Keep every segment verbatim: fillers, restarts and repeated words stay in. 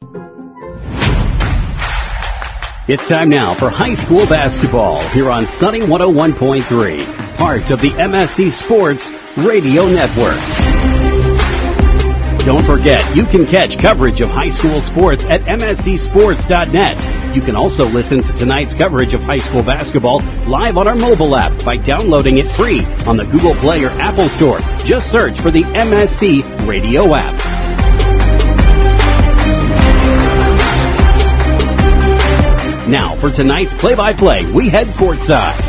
It's time now for high school basketball here on Sunny one oh one point three, part of the M S C Sports Radio Network. Don't forget, you can catch coverage of high school sports at M S C sports dot net. You can also listen to tonight's coverage of high school basketball live on our mobile app by downloading it free on the Google Play or Apple Store. Just search for the M S C Radio app. Now, for tonight's play-by-play, we head courtside.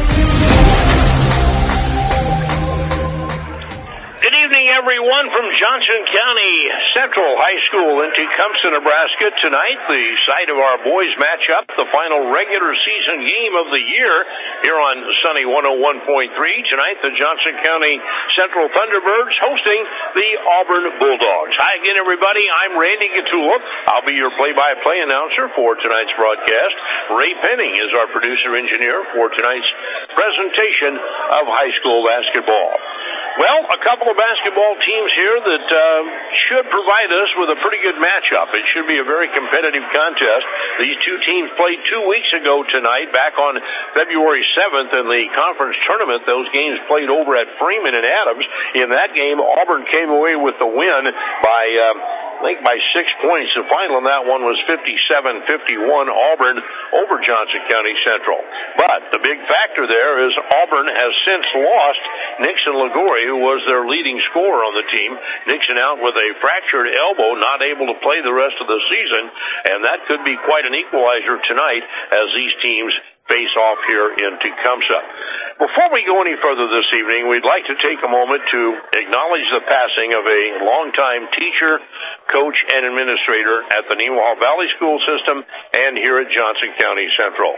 Good evening, everyone, from Johnson County Central High School in Tecumseh, Nebraska. Tonight, the site of our boys matchup, the final regular season game of the year here on Sunny one oh one point three. Tonight, the Johnson County Central Thunderbirds hosting the Auburn Bulldogs. Hi again, everybody. I'm Randy Gatula. I'll be your play-by-play announcer for tonight's broadcast. Ray Penning is our producer-engineer for tonight's presentation of high school basketball. Well, a couple of basketball teams here that uh, should provide us with a pretty good matchup. It should be a very competitive contest. These two teams played two weeks ago tonight, back on February seventh in the conference tournament. Those games played over at Freeman and Adams. In that game, Auburn came away with the win by, uh, I think, by six points. The final in that one was fifty-seven fifty-one, Auburn over Johnson County Central. But the big factor there is Auburn has since lost Nixon Ligori, who was their leading scorer on the team. Nixon out with a fractured elbow, not able to play the rest of the season, and that could be quite an equalizer tonight as these teams face off here in Tecumseh. Before we go any further this evening, we'd like to take a moment to acknowledge the passing of a longtime teacher, coach, and administrator at the Nemaha Valley School System and here at Johnson County Central.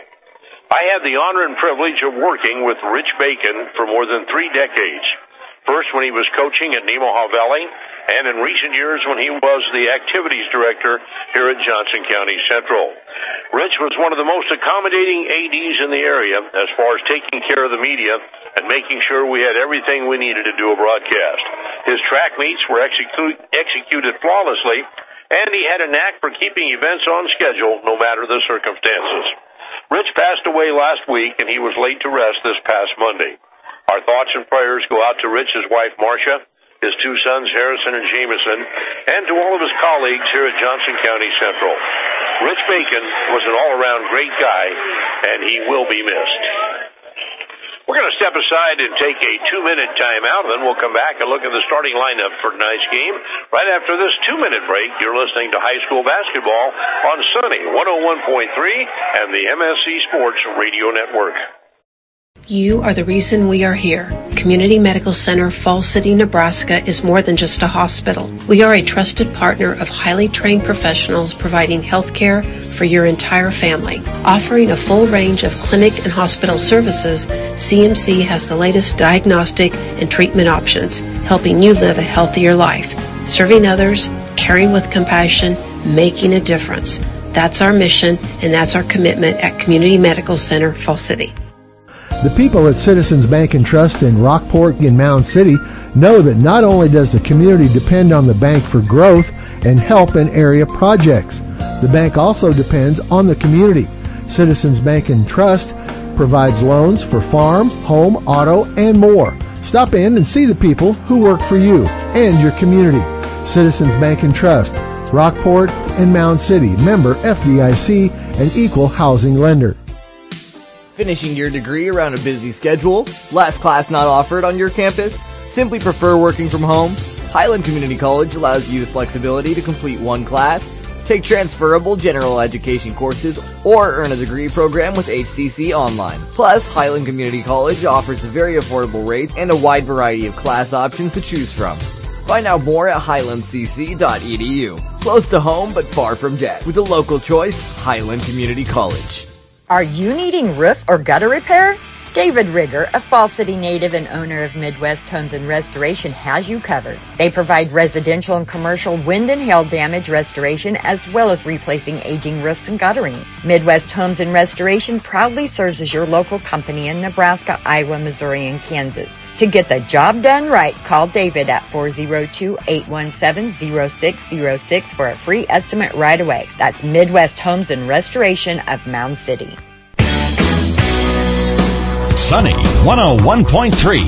I had the honor and privilege of working with Rich Bacon for more than three decades. First when he was coaching at Nemaha Valley, and in recent years when he was the activities director here at Johnson County Central. Rich was one of the most accommodating A Ds in the area as far as taking care of the media and making sure we had everything we needed to do a broadcast. His track meets were execu- executed flawlessly, and he had a knack for keeping events on schedule no matter the circumstances. Rich passed away last week, and he was laid to rest this past Monday. Our thoughts and prayers go out to Rich's wife, Marcia, his two sons, Harrison and Jameson, and to all of his colleagues here at Johnson County Central. Rich Bacon was an all-around great guy, and he will be missed. We're going to step aside and take a two-minute timeout, then we'll come back and look at the starting lineup for tonight's game. Right after this two-minute break, you're listening to high school basketball on Sunny one oh one point three and the M S C Sports Radio Network. You are the reason we are here. Community Medical Center, Falls City, Nebraska is more than just a hospital. We are a trusted partner of highly trained professionals providing health care for your entire family. Offering a full range of clinic and hospital services, C M C has the latest diagnostic and treatment options, helping you live a healthier life. Serving others, caring with compassion, making a difference. That's our mission, and that's our commitment at Community Medical Center, Falls City. The people at Citizens Bank and Trust in Rockport and Mound City know that not only does the community depend on the bank for growth and help in area projects, the bank also depends on the community. Citizens Bank and Trust provides loans for farm, home, auto, and more. Stop in and see the people who work for you and your community. Citizens Bank and Trust, Rockport and Mound City, member F D I C, and equal housing lender. Finishing your degree around a busy schedule? Last class not offered on your campus? Simply prefer working from home? Highland Community College allows you the flexibility to complete one class, take transferable general education courses, or earn a degree program with H C C Online. Plus, Highland Community College offers very affordable rates and a wide variety of class options to choose from. Find out more at highland c c dot e d u. Close to home but far from debt. With a local choice, Highland Community College. Are you needing roof or gutter repair? David Rigger, a Falls City native and owner of Midwest Homes and Restoration, has you covered. They provide residential and commercial wind and hail damage restoration as well as replacing aging roofs and guttering. Midwest Homes and Restoration proudly serves as your local company in Nebraska, Iowa, Missouri, and Kansas. To get the job done right, call David at four oh two, eight one seven, oh six oh six for a free estimate right away. That's Midwest Homes and Restoration of Mound City. Sunny one oh one point three.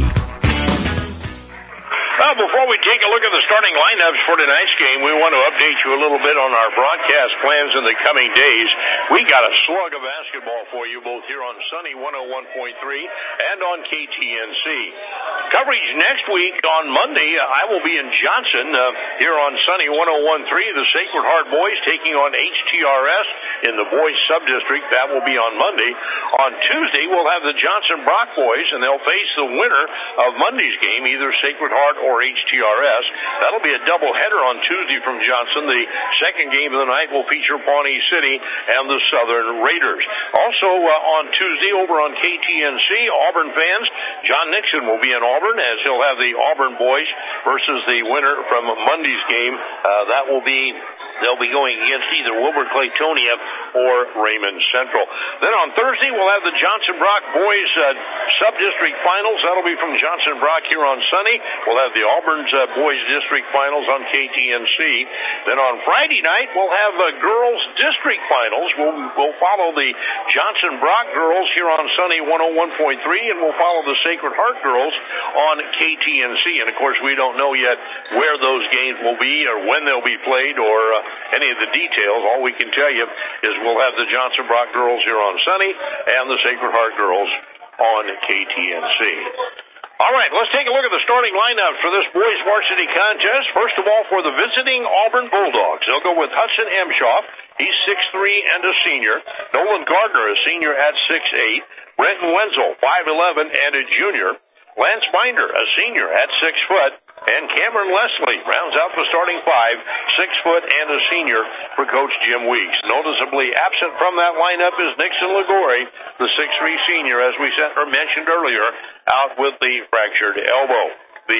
Well, before we take a look at the starting lineups for tonight's game, we want to update you a little bit on our broadcast plans in the coming days. We got a slug of basketball for you both here on Sunny one oh one point three and on K T N C. Coverage next week on Monday, I will be in Johnson uh, here on Sunny one oh one point three. The Sacred Heart Boys taking on H T R S in the boys sub-district. That will be on Monday. On Tuesday, we'll have the Johnson Brock Boys, and they'll face the winner of Monday's game, either Sacred Heart or H T R S. That'll be a doubleheader on Tuesday from Johnson. The second game of the night will feature Pawnee City and the Southern Raiders. Also uh, on Tuesday over on K T N C, Auburn fans, John Nixon will be in Auburn as he'll have the Auburn boys versus the winner from Monday's game. Uh, that will be They'll be going against either Wilbur Claytonia or Raymond Central. Then on Thursday, we'll have the Johnson Brock boys uh, sub-district finals. That'll be from Johnson Brock here on Sunny. We'll have the Auburn's uh, boys district finals on K T N C. Then on Friday night, we'll have uh, girls district finals. We'll, we'll follow the Johnson Brock girls here on Sunny one oh one point three, and we'll follow the Sacred Heart girls on K T N C. And, of course, we don't know yet where those games will be or when they'll be played or uh, any of the details. All we can tell you is we'll have the Johnson Brock girls here on Sunny and the Sacred Heart girls on K T N C. All right, let's take a look at the starting lineup for this boys varsity contest. First of all, for the visiting Auburn Bulldogs, they'll go with Hudson Emshoff. He's six three and a senior. Nolan Gardner, a senior at six eight. Brenton Wenzel, five eleven and a junior. Lance Binder, a senior at six foot. And Cameron Leslie rounds out the starting five, six foot and a senior for Coach Jim Weeks. Noticeably absent from that lineup is Nixon Ligori, the six three senior, as we said, or mentioned earlier, out with the fractured elbow. The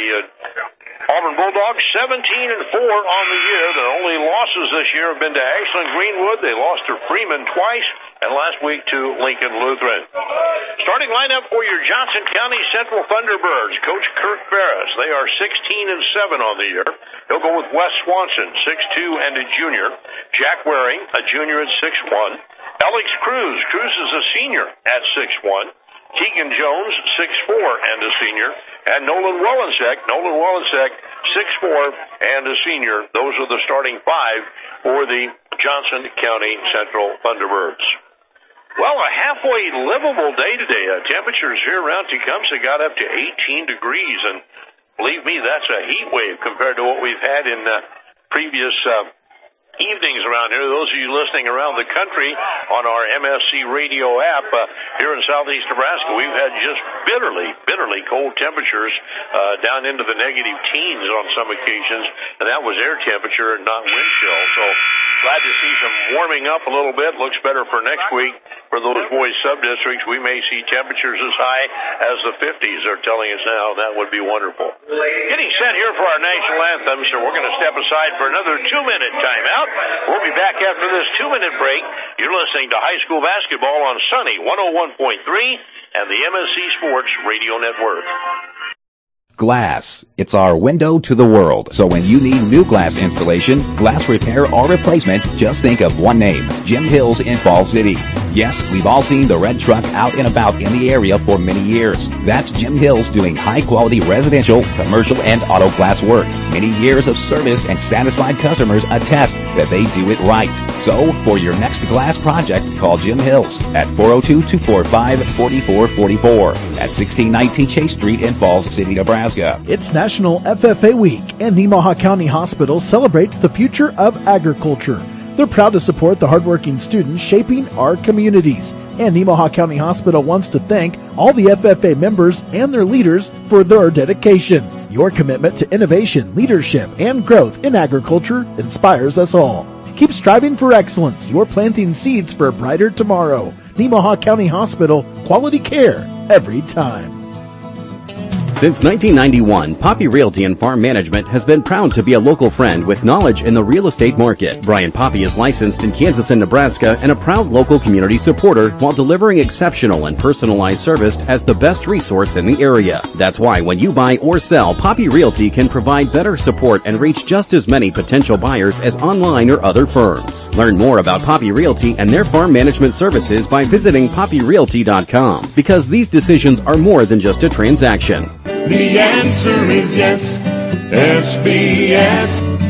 uh, Auburn Bulldogs, seventeen and four on the year. Their only losses this year have been to Ashland Greenwood. They lost to Freeman twice, and last week to Lincoln Lutheran. Starting lineup for your Johnson County Central Thunderbirds, Coach Kirk Ferris. They are sixteen and seven on the year. He'll go with Wes Swanson, six two and a junior. Jack Waring, a junior at six one. Alex Cruz. Cruz is a senior at six one. Keegan Jones, six four and a senior. And Nolan Wellensek, Nolan Wellensek, six four and a senior. Those are the starting five for the Johnson County Central Thunderbirds. Well, a halfway livable day today. Uh, temperatures here around Tecumseh got up to eighteen degrees, and believe me, that's a heat wave compared to what we've had in uh, previous uh, evenings around here. Those of you listening around the country on our M S C radio app uh, here in southeast Nebraska, we've had just bitterly, bitterly cold temperatures uh, down into the negative teens on some occasions, and that was air temperature, not wind chill. So glad to see some warming up a little bit. Looks better for next week. For those boys sub-districts, we may see temperatures as high as the fifties. They're telling us now. That would be wonderful. Getting set here for our national anthem, so we're going to step aside for another two-minute timeout. We'll be back after this two-minute break. You're listening to high school basketball on Sunny one oh one point three and the M S C Sports Radio Network. Glass. It's our window to the world. So when you need new glass installation, glass repair, or replacement, just think of one name, Jim Hills in Falls City. Yes, we've all seen the red truck out and about in the area for many years. That's Jim Hills doing high-quality residential, commercial, and auto glass work. Many years of service and satisfied customers attest that they do it right. So, for your next glass project, call Jim Hills at four oh two, two four five, four four four four at sixteen nineteen Chase Street in Falls City, Nebraska. It's National F F A Week, and Nemaha County Hospital celebrates the future of agriculture. They're proud to support the hardworking students shaping our communities. And Nemaha County Hospital wants to thank all the F F A members and their leaders for their dedication. Your commitment to innovation, leadership, and growth in agriculture inspires us all. Keep striving for excellence. You're planting seeds for a brighter tomorrow. Nemaha County Hospital, quality care every time. Since nineteen ninety-one, Poppy Realty and Farm Management has been proud to be a local friend with knowledge in the real estate market. Brian Poppy is licensed in Kansas and Nebraska and a proud local community supporter while delivering exceptional and personalized service as the best resource in the area. That's why when you buy or sell, Poppy Realty can provide better support and reach just as many potential buyers as online or other firms. Learn more about Poppy Realty and their farm management services by visiting poppy realty dot com, because these decisions are more than just a transaction. The answer is yes, S B S.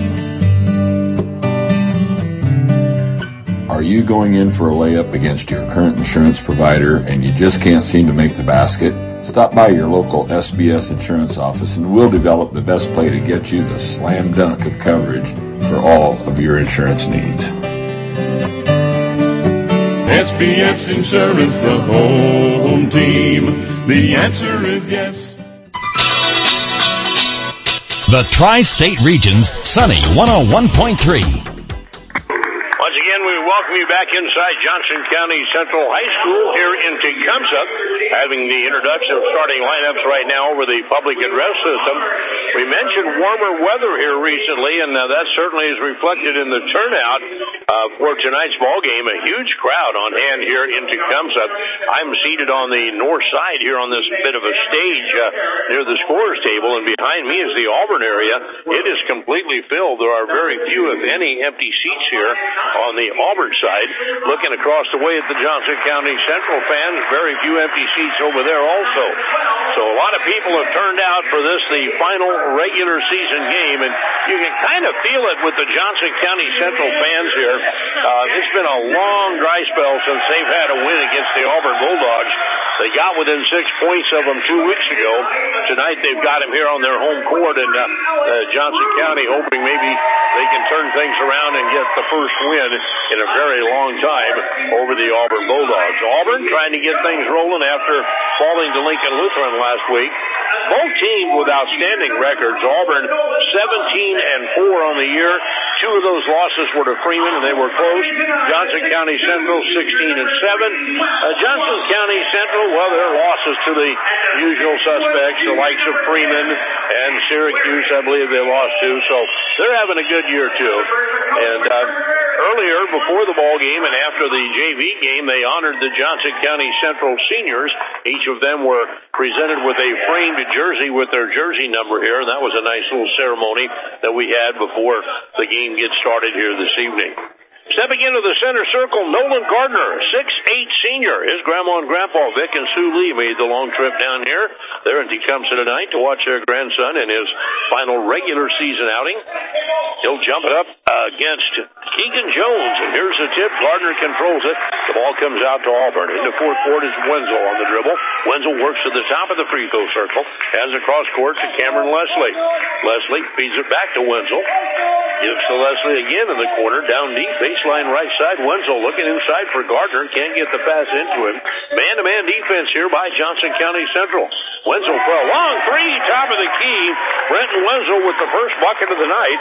Are you going in for a layup against your current insurance provider and you just can't seem to make the basket? Stop by your local S B S insurance office and we'll develop the best play to get you the slam dunk of coverage for all of your insurance needs. S B S Insurance, the home team. The answer is yes. The Tri-State Region's Sunny one oh one point three. Once again, we welcome you back inside Johnson County Central High School here in Tecumseh, having the introduction of starting lineups right now over the public address system. We mentioned warmer weather here recently, and uh, that certainly is reflected in the turnout uh, for tonight's ball game. A huge crowd on hand here in Tecumseh. I'm seated on the north side here on this bit of a stage uh, near the scorer's table, and behind me is the Auburn area. It is completely filled. There are very few, if any, empty seats here on the Auburn side. Looking across the way at the Johnson County Central fans, very few empty seats over there also. So a lot of people have turned out for this, the final regular season game, and you can kind of feel it with the Johnson County Central fans here. Uh, it's been a long dry spell since they've had a win against the Auburn Bulldogs. They got within six points of them two weeks ago. Tonight they've got them here on their home court, and uh, uh, Johnson County hoping maybe they can turn things around and get the first win in a very long time over the Auburn Bulldogs. Auburn trying to get things rolling after falling to Lincoln Lutheran last week. Both teams with outstanding records. Auburn seventeen and four on the year. Two of those losses were to Freeman, and they were close. Johnson County Central sixteen and seven. Uh, Johnson County Central, well, their losses to the usual suspects, the likes of Freeman and Syracuse, I believe they lost to. So they're having a good year too. And uh, earlier, before the ball game and after the J V game, they honored the Johnson County Central seniors. Each of them were presented with a framed jersey with their jersey number here, and that was a nice little ceremony that we had before the game gets started here this evening. Stepping into the center circle, Nolan Gardner, six eight senior. His grandma and grandpa, Vic and Sue Lee, made the long trip down here. They're in Tecumseh tonight to watch their grandson in his final regular season outing. He'll jump it up uh, against Keegan Jones, and here's the tip. Gardner controls it. The ball comes out to Auburn. In the fourth quarter is Wenzel on the dribble. Wenzel works to the top of the free throw circle. Has a cross court to Cameron Leslie. Leslie feeds it back to Wenzel. Gives to Leslie again in the corner, down deep, baseline right side. Wenzel looking inside for Gardner. Can't get the pass into him. Man-to-man defense here by Johnson County Central. Wenzel for a long three, top of the key. Brenton Wenzel with the first bucket of the night.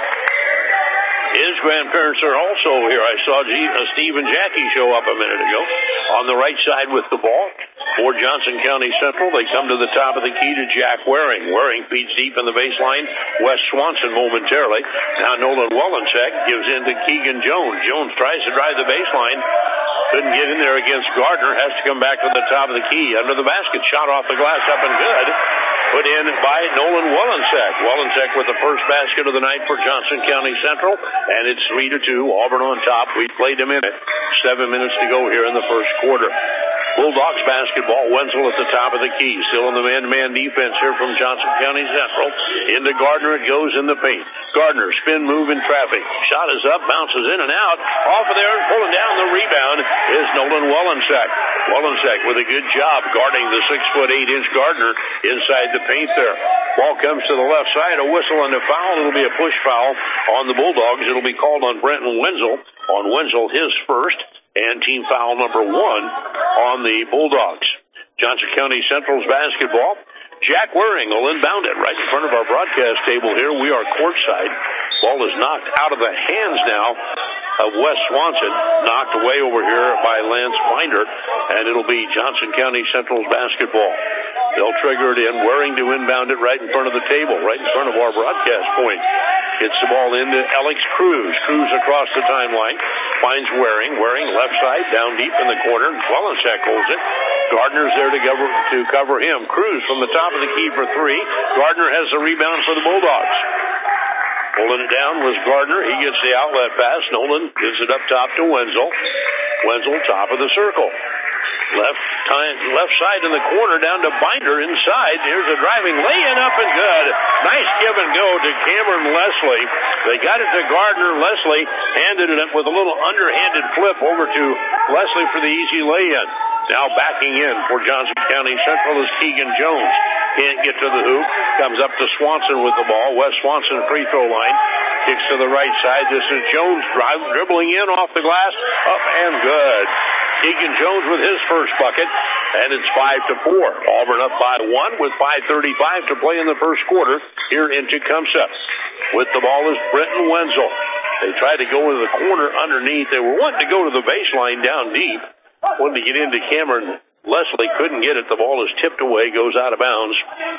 His grandparents are also here. I saw G- uh, Steve and Jackie show up a minute ago. On the right side with the ball for Johnson County Central, they come to the top of the key to Jack Waring. Waring feeds deep in the baseline. Wes Swanson momentarily. Now Nolan Wallencheck gives in to Keegan Jones. Jones tries to drive the baseline. Couldn't get in there against Gardner. Has to come back to the top of the key. Under the basket. Shot off the glass up and good. Put in by Nolan Wallencheck. Wallencheck with the first basket of the night for Johnson County Central. And it's three to two. Auburn on top. We played a minute. Seven minutes to go here in the first quarter. Bulldogs basketball. Wenzel at the top of the key. Still in the man-to-man defense here from Johnson County Central. Into Gardner it goes in the paint. Gardner, spin move in traffic. Shot is up, bounces in and out. Off of there and pulling down the rebound is Nolan Wallencheck. Wallencheck with a good job guarding the six foot eight inch Gardner inside the paint there. Ball comes to the left side. A whistle and a foul. It'll be a push foul on the Bulldogs. It'll be called on Brenton Wenzel. On Wenzel, his first. And team foul number one on the Bulldogs. Johnson County Central's basketball. Jack Waring will inbound it right in front of our broadcast table here. We are courtside. Ball is knocked out of the hands now of Wes Swanson, knocked away over here by Lance Binder, and it'll be Johnson County Central's basketball. They'll trigger it in. Waring to inbound it right in front of the table, right in front of our broadcast point. Gets the ball into Alex Cruz. Cruz across the timeline. Finds Waring. Waring left side, down deep in the corner. Wellensack holds it. Gardner's there to cover, to cover him. Cruz from the top of the key for three. Gardner has the rebound for the Bulldogs. Holding it down was Gardner. He gets the outlet pass. Nolan gives it up top to Wenzel. Wenzel, top of the circle. Left time, left side in the corner, down to Binder inside. Here's a driving lay-in, up and good. Nice give and go to Cameron Leslie. They got it to Gardner. Leslie handed it up with a little underhanded flip over to Leslie for the easy lay-in. Now backing in for Johnson County Central is Keegan Jones. Can't get to the hoop. Comes up to Swanson with the ball. Wes Swanson free throw line. Kicks to the right side. This is Jones drive, dribbling in off the glass. Up and good. Keegan Jones with his first bucket, and it's five to four. Auburn up by one with five thirty-five to play in the first quarter here in Tecumseh. With the ball is Brenton Wenzel. They tried to go into the corner underneath. They were wanting to go to the baseline down deep. Wanted to get into Cameron Leslie, couldn't get it. The ball is tipped away, goes out of bounds,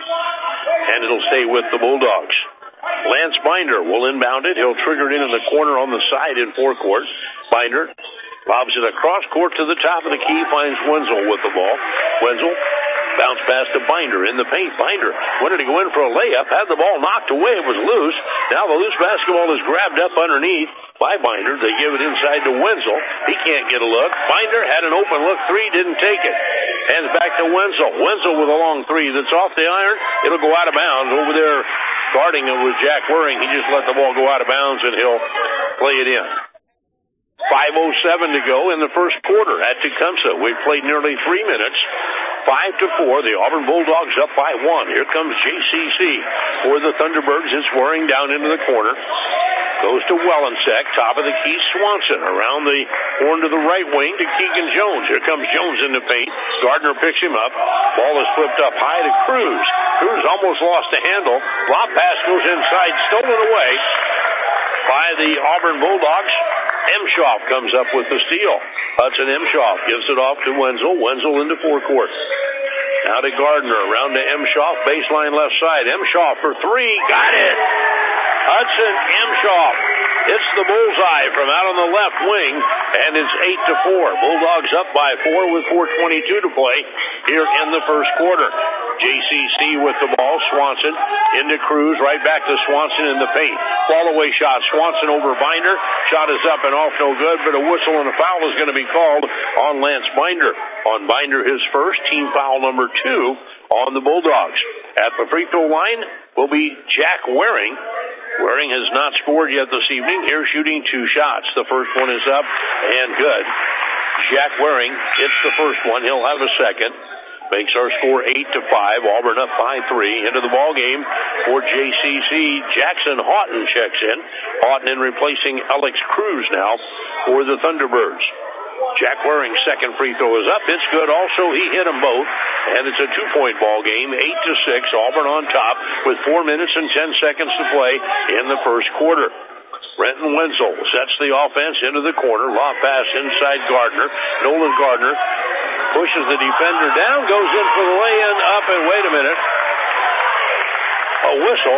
and it'll stay with the Bulldogs. Lance Binder will inbound it. He'll trigger it in in the corner on the side in forecourt. Binder lobs it across court to the top of the key, finds Wenzel with the ball. Wenzel bounce pass to Binder in the paint. Binder wanted to go in for a layup, had the ball knocked away. It was loose. Now the loose basketball is grabbed up underneath by Binder. They give it inside to Wenzel. He can't get a look. Binder had an open look three, didn't take it. Hands back to Wenzel. Wenzel with a long three that's off the iron. It'll go out of bounds. Over there guarding it was Jack Waring. He just let the ball go out of bounds, and he'll play it in. five oh seven to go in the first quarter at Tecumseh. We've played nearly three minutes. Five to four. The Auburn Bulldogs up by one. Here comes J C C for the Thunderbirds. It's Waring down into the corner. Goes to Wellensack. Top of the key, Swanson. Around the horn to the right wing to Keegan Jones. Here comes Jones in the paint. Gardner picks him up. Ball is flipped up high to Cruz. Cruz almost lost the handle. Lob pass goes inside. Stolen away by the Auburn Bulldogs. Emshoff comes up with the steal. Hudson Emshoff gives it off to Wenzel. Wenzel into forecourt. Now to Gardner. Around to Emshoff. Baseline left side. Emshoff for three. Got it. Hudson Emshoff hits the bullseye from out on the left wing, and it's eight to four. Bulldogs up by four with four twenty-two to play here in the first quarter. J C C with the ball. Swanson into Cruz. Right back to Swanson in the paint. Fall away shot. Swanson over Binder. Shot is up and off, no good, but a whistle and a foul is going to be called on Lance Binder. On Binder, his first, team foul number two on the Bulldogs. At the free throw line will be Jack Waring. Waring has not scored yet this evening. Here shooting two shots. The first one is up and good. Jack Waring hits the first one. He'll have a second. Makes our score eight to five. Auburn up by three. Into the ball game for J C C. Jackson Houghton checks in. Houghton in replacing Alex Cruz now for the Thunderbirds. Jack Waring's second free throw is up. It's good. Also, he hit them both, and it's a two-point ball game, eight to six. Auburn on top with four minutes and ten seconds to play in the first quarter. Brenton Wenzel sets the offense into the corner. Lob pass inside Gardner. Nolan Gardner pushes the defender down, goes in for the lay-in, up, and wait a minute. A whistle.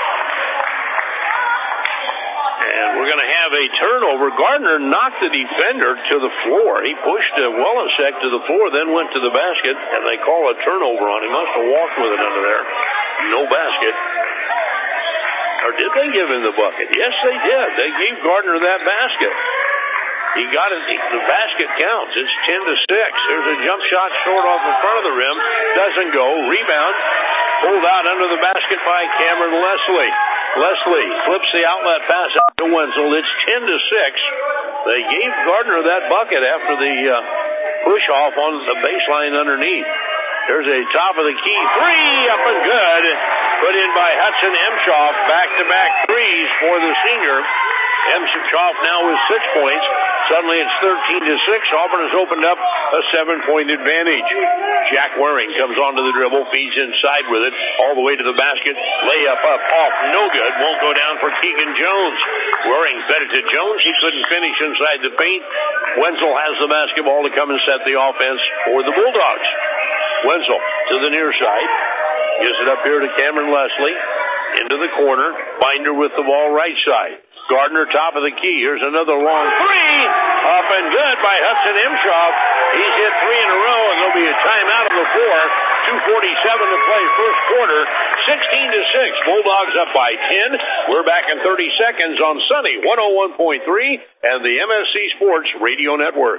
And we're going to have a turnover. Gardner knocked the defender to the floor. He pushed uh, Wellensack to the floor, then went to the basket, and they call a turnover on him. Must have walked with it under there. No basket. Or did they give him the bucket? Yes, they did. They gave Gardner that basket. He got it. The basket counts. It's ten to six. There's a jump shot short off in front of the rim. Doesn't go. Rebound. Pulled out under the basket by Cameron Leslie. Leslie flips the outlet pass out to Wenzel. It's ten to six. They gave Gardner that bucket after the uh, push off on the baseline underneath. There's a top of the key three, up and good. Put in by Hudson Emshoff. Back-to-back threes for the senior. Emshoff now with six points. Suddenly it's thirteen to six. Auburn has opened up a seven-point advantage. Jack Waring comes onto the dribble, feeds inside with it, all the way to the basket. Layup up, off, no good. Won't go down for Keegan Jones. Waring fed it to Jones. He couldn't finish inside the paint. Wenzel has the basketball to come and set the offense for the Bulldogs. Wenzel to the near side. Gives it up here to Cameron Leslie. Into the corner. Binder with the ball right side. Gardner, top of the key. Here's another long three. Up and good by Hudson Imshoff. He's hit three in a row, and there'll be a timeout on the floor. two forty-seven to play first quarter. sixteen to six. Bulldogs up by ten. We're back in thirty seconds on Sunny one oh one point three and the M S C Sports Radio Network.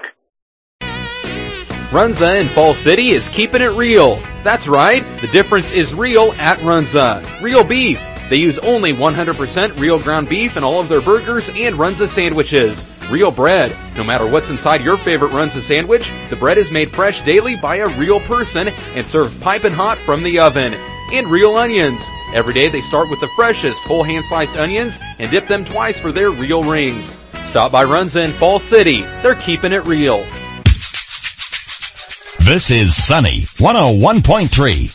Runza in Fall City is keeping it real. That's right. The difference is real at Runza. Real beef. They use only one hundred percent real ground beef in all of their burgers and Runza sandwiches. Real bread. No matter what's inside your favorite Runza sandwich, the bread is made fresh daily by a real person and served piping hot from the oven. And real onions. Every day they start with the freshest whole hand-sliced onions and dip them twice for their real rings. Stop by Runza in Fall City. They're keeping it real. This is Sunny one oh one point three.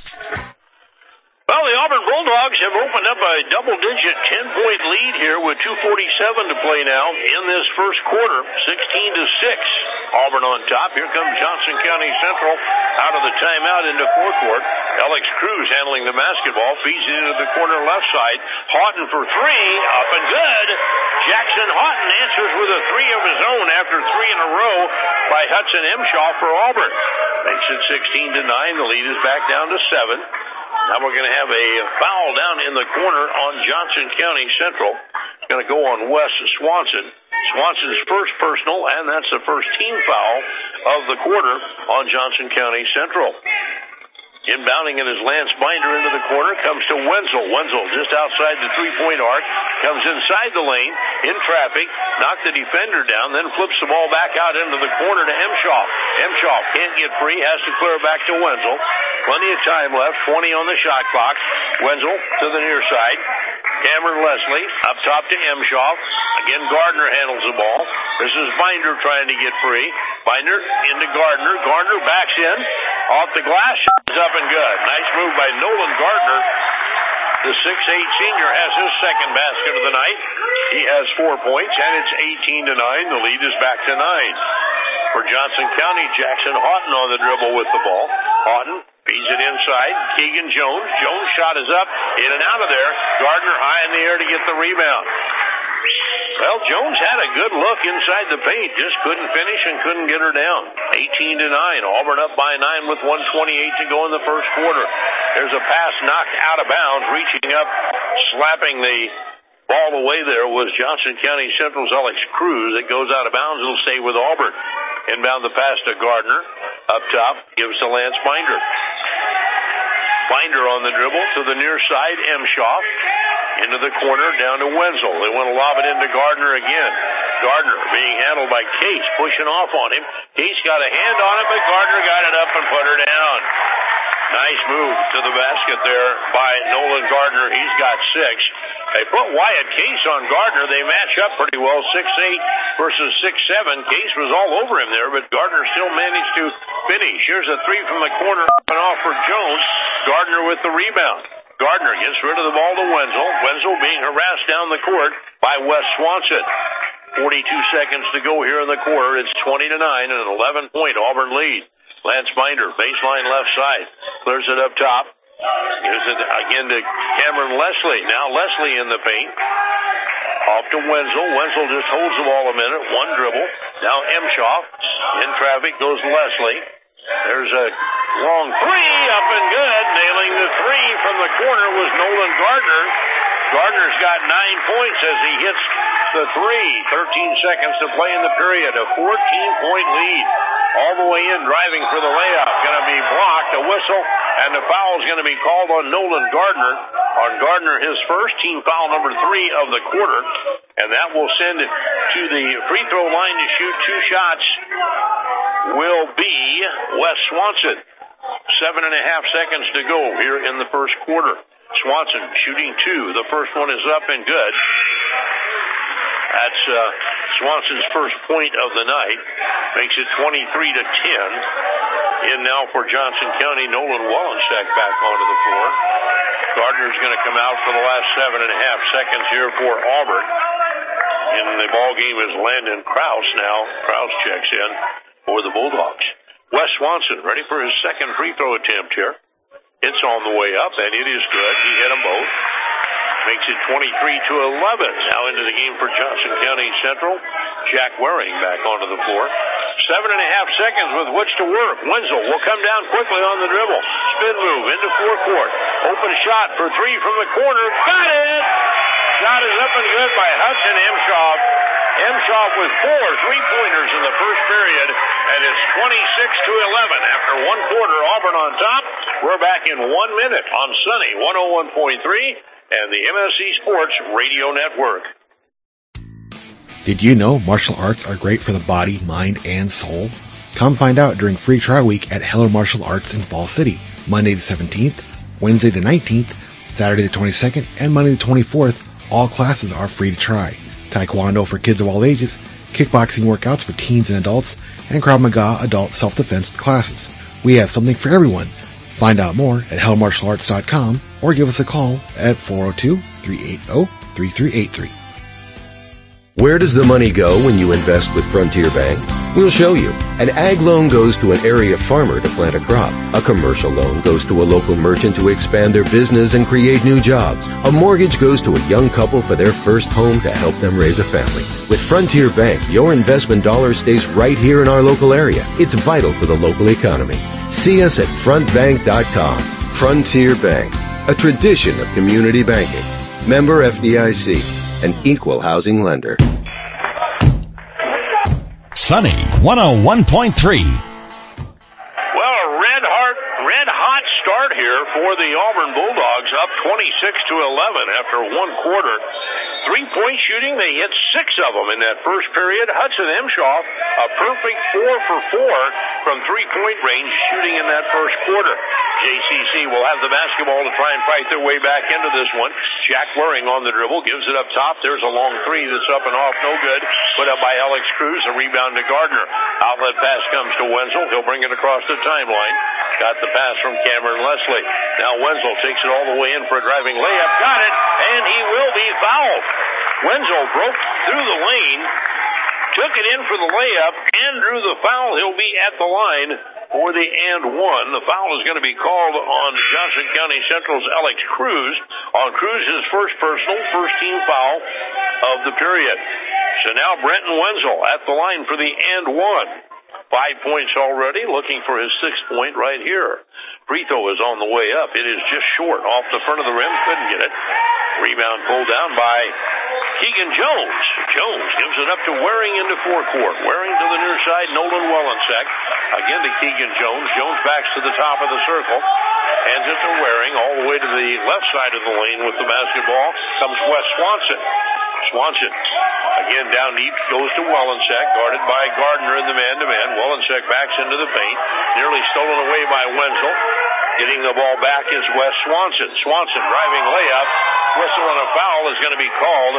Well, the Auburn Bulldogs have opened up a double-digit ten-point lead here with two forty-seven to play now in this first quarter, sixteen to six. Auburn on top. Here comes Johnson County Central out of the timeout into forecourt. Alex Cruz handling the basketball, feeds it into the corner left side. Houghton for three, up and good. Jackson Houghton answers with a three of his own after three in a row by Hudson Imshoff for Auburn. Makes it sixteen to nine. The lead is back down to seven. Now we're going to have a foul down in the corner on Johnson County Central. It's going to go on Wes Swanson. Swanson's first personal, and that's the first team foul of the quarter on Johnson County Central. Inbounding in his Lance Binder into the corner, comes to Wenzel. Wenzel just outside the three-point arc, comes inside the lane, in traffic, knocked the defender down, then flips the ball back out into the corner to Imshoff. Imshoff can't get free, has to clear back to Wenzel. Plenty of time left, twenty on the shot clock. Wenzel to the near side. Cameron Leslie up top to Imshoff. Again, Gardner handles the ball. This is Binder trying to get free. Binder into Gardner. Gardner backs in. Off the glass. Is up and good. Nice move by Nolan Gardner. The six eight senior has his second basket of the night. He has four points, and it's eighteen to nine. The lead is back to nine. For Johnson County, Jackson Houghton on the dribble with the ball. Houghton feeds it inside. Keegan Jones. Jones' shot is up. In and out of there. Gardner high in the air to get the rebound. Well, Jones had a good look inside the paint. Just couldn't finish and couldn't get her down. eighteen to nine. Auburn up by nine with one twenty-eight to go in the first quarter. There's a pass knocked out of bounds. Reaching up, slapping the ball away there was Johnson County Central's Alex Cruz. It goes out of bounds. It'll stay with Auburn. Inbound the pass to Gardner. Up top, gives to Lance Binder. Binder on the dribble to the near side. Imshoff into the corner, down to Wenzel. They want to lob it into Gardner again. Gardner being handled by Case, pushing off on him. Case got a hand on it, but Gardner got it up and put her down. Nice move to the basket there by Nolan Gardner. He's got six. They put Wyatt Case on Gardner. They match up pretty well, six eight versus six seven. Case was all over him there, but Gardner still managed to finish. Here's a three from the corner, and off for Jones. Gardner with the rebound. Gardner gets rid of the ball to Wenzel. Wenzel being harassed down the court by Wes Swanson. forty-two seconds to go here in the quarter. It's twenty to nine and an eleven-point Auburn lead. Lance Binder, baseline left side. Clears it up top. Gives it again to Cameron Leslie. Now Leslie in the paint. Off to Wenzel. Wenzel just holds the ball a minute. One dribble. Now Imshoff. In traffic goes Leslie. There's a long three, up and good. Nailing the three from the corner was Nolan Gardner. Gardner's got nine points as he hits the three. thirteen seconds to play in the period. A fourteen-point lead. All the way in, driving for the layup. Going to be blocked. A whistle, and the foul is going to be called on Nolan Gardner. On Gardner, his first team foul number three of the quarter. And that will send it to the free throw line to shoot two shots. Will be Wes Swanson. Seven and a half seconds to go here in the first quarter. Swanson shooting two. The first one is up and good. That's uh, Swanson's first point of the night. Makes it twenty-three to ten. In now for Johnson County, Nolan Wallensack back onto the floor. Gardner's going to come out for the last seven and a half seconds here for Auburn. In the ball game is Landon Krause now. Krause checks in for the Bulldogs. Wes Swanson ready for his second free throw attempt here. It's on the way up, and it is good. He hit them both. Makes it twenty-three to eleven. Now into the game for Johnson County Central. Jack Waring back onto the floor. Seven and a half seconds with which to work. Wenzel will come down quickly on the dribble. Spin move into forecourt. Open shot for three from the corner. Got it! Shot is up and good by Hudson Emshoff. Emshoff with four three-pointers in the first period, and it's twenty-six to eleven. After one quarter, Auburn on top. We're back in one minute on Sunny one oh one point three and the M S C Sports Radio Network. Did you know martial arts are great for the body, mind, and soul? Come find out during Free Trial Week at Heller Martial Arts in Fall City, Monday the seventeenth, Wednesday the nineteenth, Saturday the twenty-second, and Monday the twenty-fourth. All classes are free to try. Taekwondo for kids of all ages, kickboxing workouts for teens and adults, and Krav Maga adult self-defense classes. We have something for everyone. Find out more at heller martial arts dot com or give us a call at four oh two, three eight oh, three three eight three. Where does the money go when you invest with Frontier Bank? We'll show you. An ag loan goes to an area farmer to plant a crop. A commercial loan goes to a local merchant to expand their business and create new jobs. A mortgage goes to a young couple for their first home to help them raise a family. With Frontier Bank, your investment dollar stays right here in our local area. It's vital for the local economy. See us at front bank dot com. Frontier Bank, a tradition of community banking. Member F D I C. An equal housing lender. Sunny one oh one point three. Well, a red hot, red hot start here for the Auburn Bulldogs, up twenty-six to eleven after one quarter. Three-point shooting, they hit six of them in that first period. Hudson Emshoff, a perfect four for four from three-point range shooting in that first quarter. J C C will have the basketball to try and fight their way back into this one. Jack Waring on the dribble, gives it up top. There's a long three that's up and off, no good. Put up by Alex Cruz, a rebound to Gardner. Outlet pass comes to Wenzel. He'll bring it across the timeline. Got the pass from Cameron Leslie. Now Wenzel takes it all the way in for a driving layup. Got it, and he will be fouled. Wenzel broke through the lane, took it in for the layup, and drew the foul. He'll be at the line for the and one. The foul is going to be called on Johnson County Central's Alex Cruz. On Cruz's first personal, first team foul of the period. So now Brenton Wenzel at the line for the and one. Five points already, looking for his sixth point right here. Free throw is on the way up. It is just short off the front of the rim. Couldn't get it. Rebound pulled down by Keegan Jones. Jones gives it up to Waring into forecourt. Waring to the near side, Nolan Wellensack. Again to Keegan Jones. Jones backs to the top of the circle. Hands it to Waring all the way to the left side of the lane with the basketball. Comes Wes Swanson. Swanson, again down deep, goes to Wellensack, guarded by Gardner in the man-to-man. Wellensack backs into the paint, nearly stolen away by Wenzel. Getting the ball back is Wes Swanson. Swanson driving layup. Whistle and a foul is going to be called.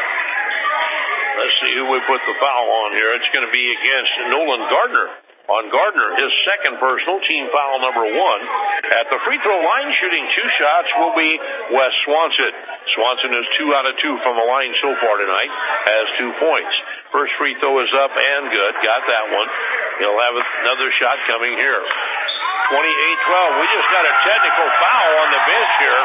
Let's see who we put the foul on here. It's going to be against Nolan Gardner. On Gardner, his second personal, team foul number one. At the free throw line, shooting two shots will be Wes Swanson. Swanson is two out of two from the line so far tonight, has two points. First free throw is up and good. Got that one. He'll have another shot coming here. twenty-eight twelve. We just got a technical foul on the bench here.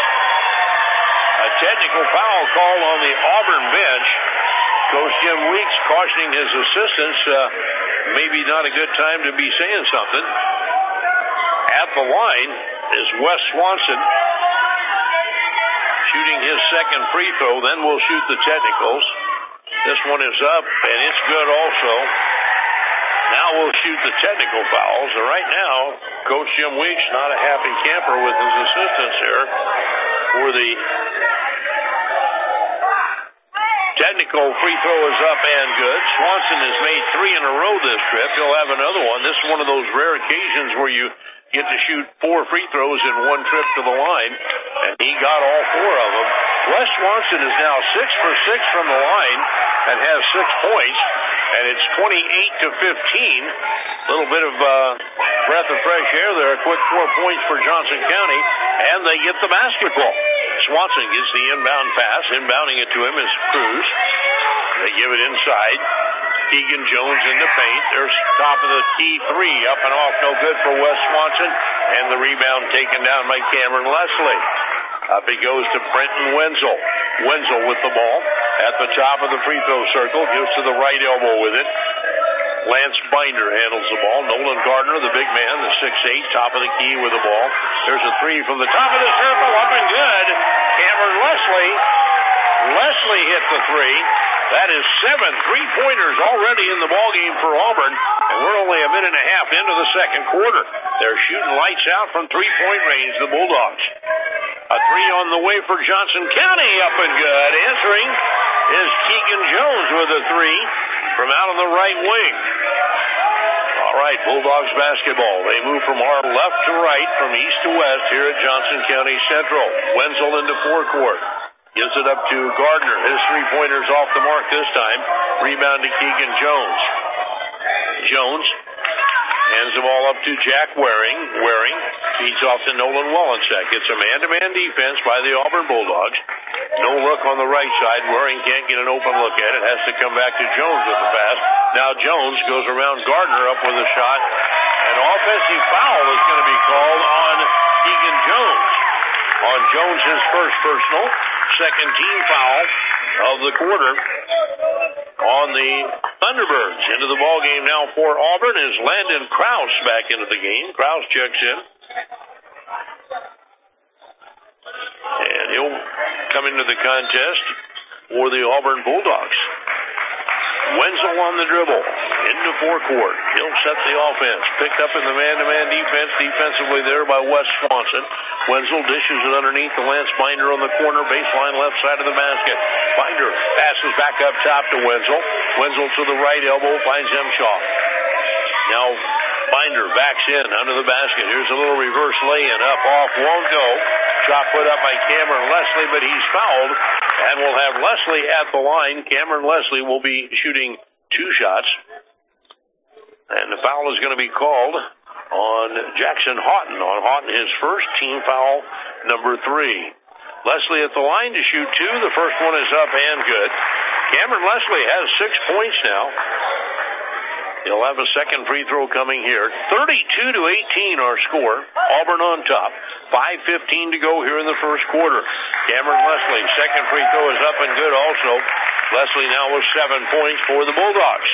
A technical foul call on the Auburn bench. Coach Jim Weeks cautioning his assistants, uh, maybe not a good time to be saying something. At the line is Wes Swanson, shooting his second free throw, then we'll shoot the technicals. This one is up, and it's good also. Now we'll shoot the technical fouls. And right now, Coach Jim Weeks not a happy camper with his assistants here for the Technical free throw is up and good. Swanson has made three in a row this trip. He'll have another one. This is one of those rare occasions where you get to shoot four free throws in one trip to the line, and he got all four of them. Wes Swanson is now six for six from the line and has six points, and it's twenty-eight to fifteen. A little bit of uh, breath of fresh air there. A quick four points for Johnson County, and they get the basketball. Swanson gets the inbound pass. Inbounding it to him is Cruz. They give it inside. Keegan Jones in the paint. There's top of the key three. Up and off, no good for Wes Swanson. And the rebound taken down by Cameron Leslie. Up he goes to Brenton Wenzel. Wenzel with the ball at the top of the free throw circle. Gives to the right elbow with it. Lance Binder handles the ball. Nolan Gardner, the big man, the six eight, top of the key with the ball. There's a three from the top of the circle. Up and good. Cameron Leslie. Leslie hit the three. That is seven three-pointers already in the ballgame for Auburn, and we're only a minute and a half into the second quarter. They're shooting lights out from three-point range, the Bulldogs. A three on the way for Johnson County, up and good. Answering is Keegan Jones with a three from out on the right wing. All right, Bulldogs basketball. They move from our left to right, from east to west here at Johnson County Central. Wenzel into forecourt. Gives it up to Gardner. His three-pointer's off the mark this time. Rebound to Keegan Jones. Jones hands the ball up to Jack Waring. Waring feeds off to Nolan Wallensack. It's a man-to-man defense by the Auburn Bulldogs. No look on the right side. Waring can't get an open look at it. Has to come back to Jones with the pass. Now Jones goes around Gardner up with a shot. An offensive foul is going to be called on Keegan Jones. On Jones, his first personal. Second team foul of the quarter on the Thunderbirds. Into the ball game now for Auburn is Landon Krause back into the game. Krause checks in. And he'll come into the contest for the Auburn Bulldogs. Wenzel on the dribble. Into forecourt. He'll set the offense. Picked up in the man-to-man defense. Defensively there by Wes Swanson. Wenzel dishes it underneath the Lance Binder on the corner. Baseline left side of the basket. Binder passes back up top to Wenzel. Wenzel to the right elbow. Finds Emshaw. Now Binder backs in under the basket. Here's a little reverse lay-in. Up, off, won't go. Shot put up by Cameron Leslie, but he's fouled. And we'll have Leslie at the line. Cameron Leslie will be shooting two shots. And the foul is going to be called on Jackson Houghton. On Houghton, his first team foul, number three. Leslie at the line to shoot two. The first one is up and good. Cameron Leslie has six points now. He'll have a second free throw coming here. thirty-two to eighteen our score. Auburn on top. five fifteen to go here in the first quarter. Cameron Leslie, second free throw is up and good also. Leslie now with seven points for the Bulldogs.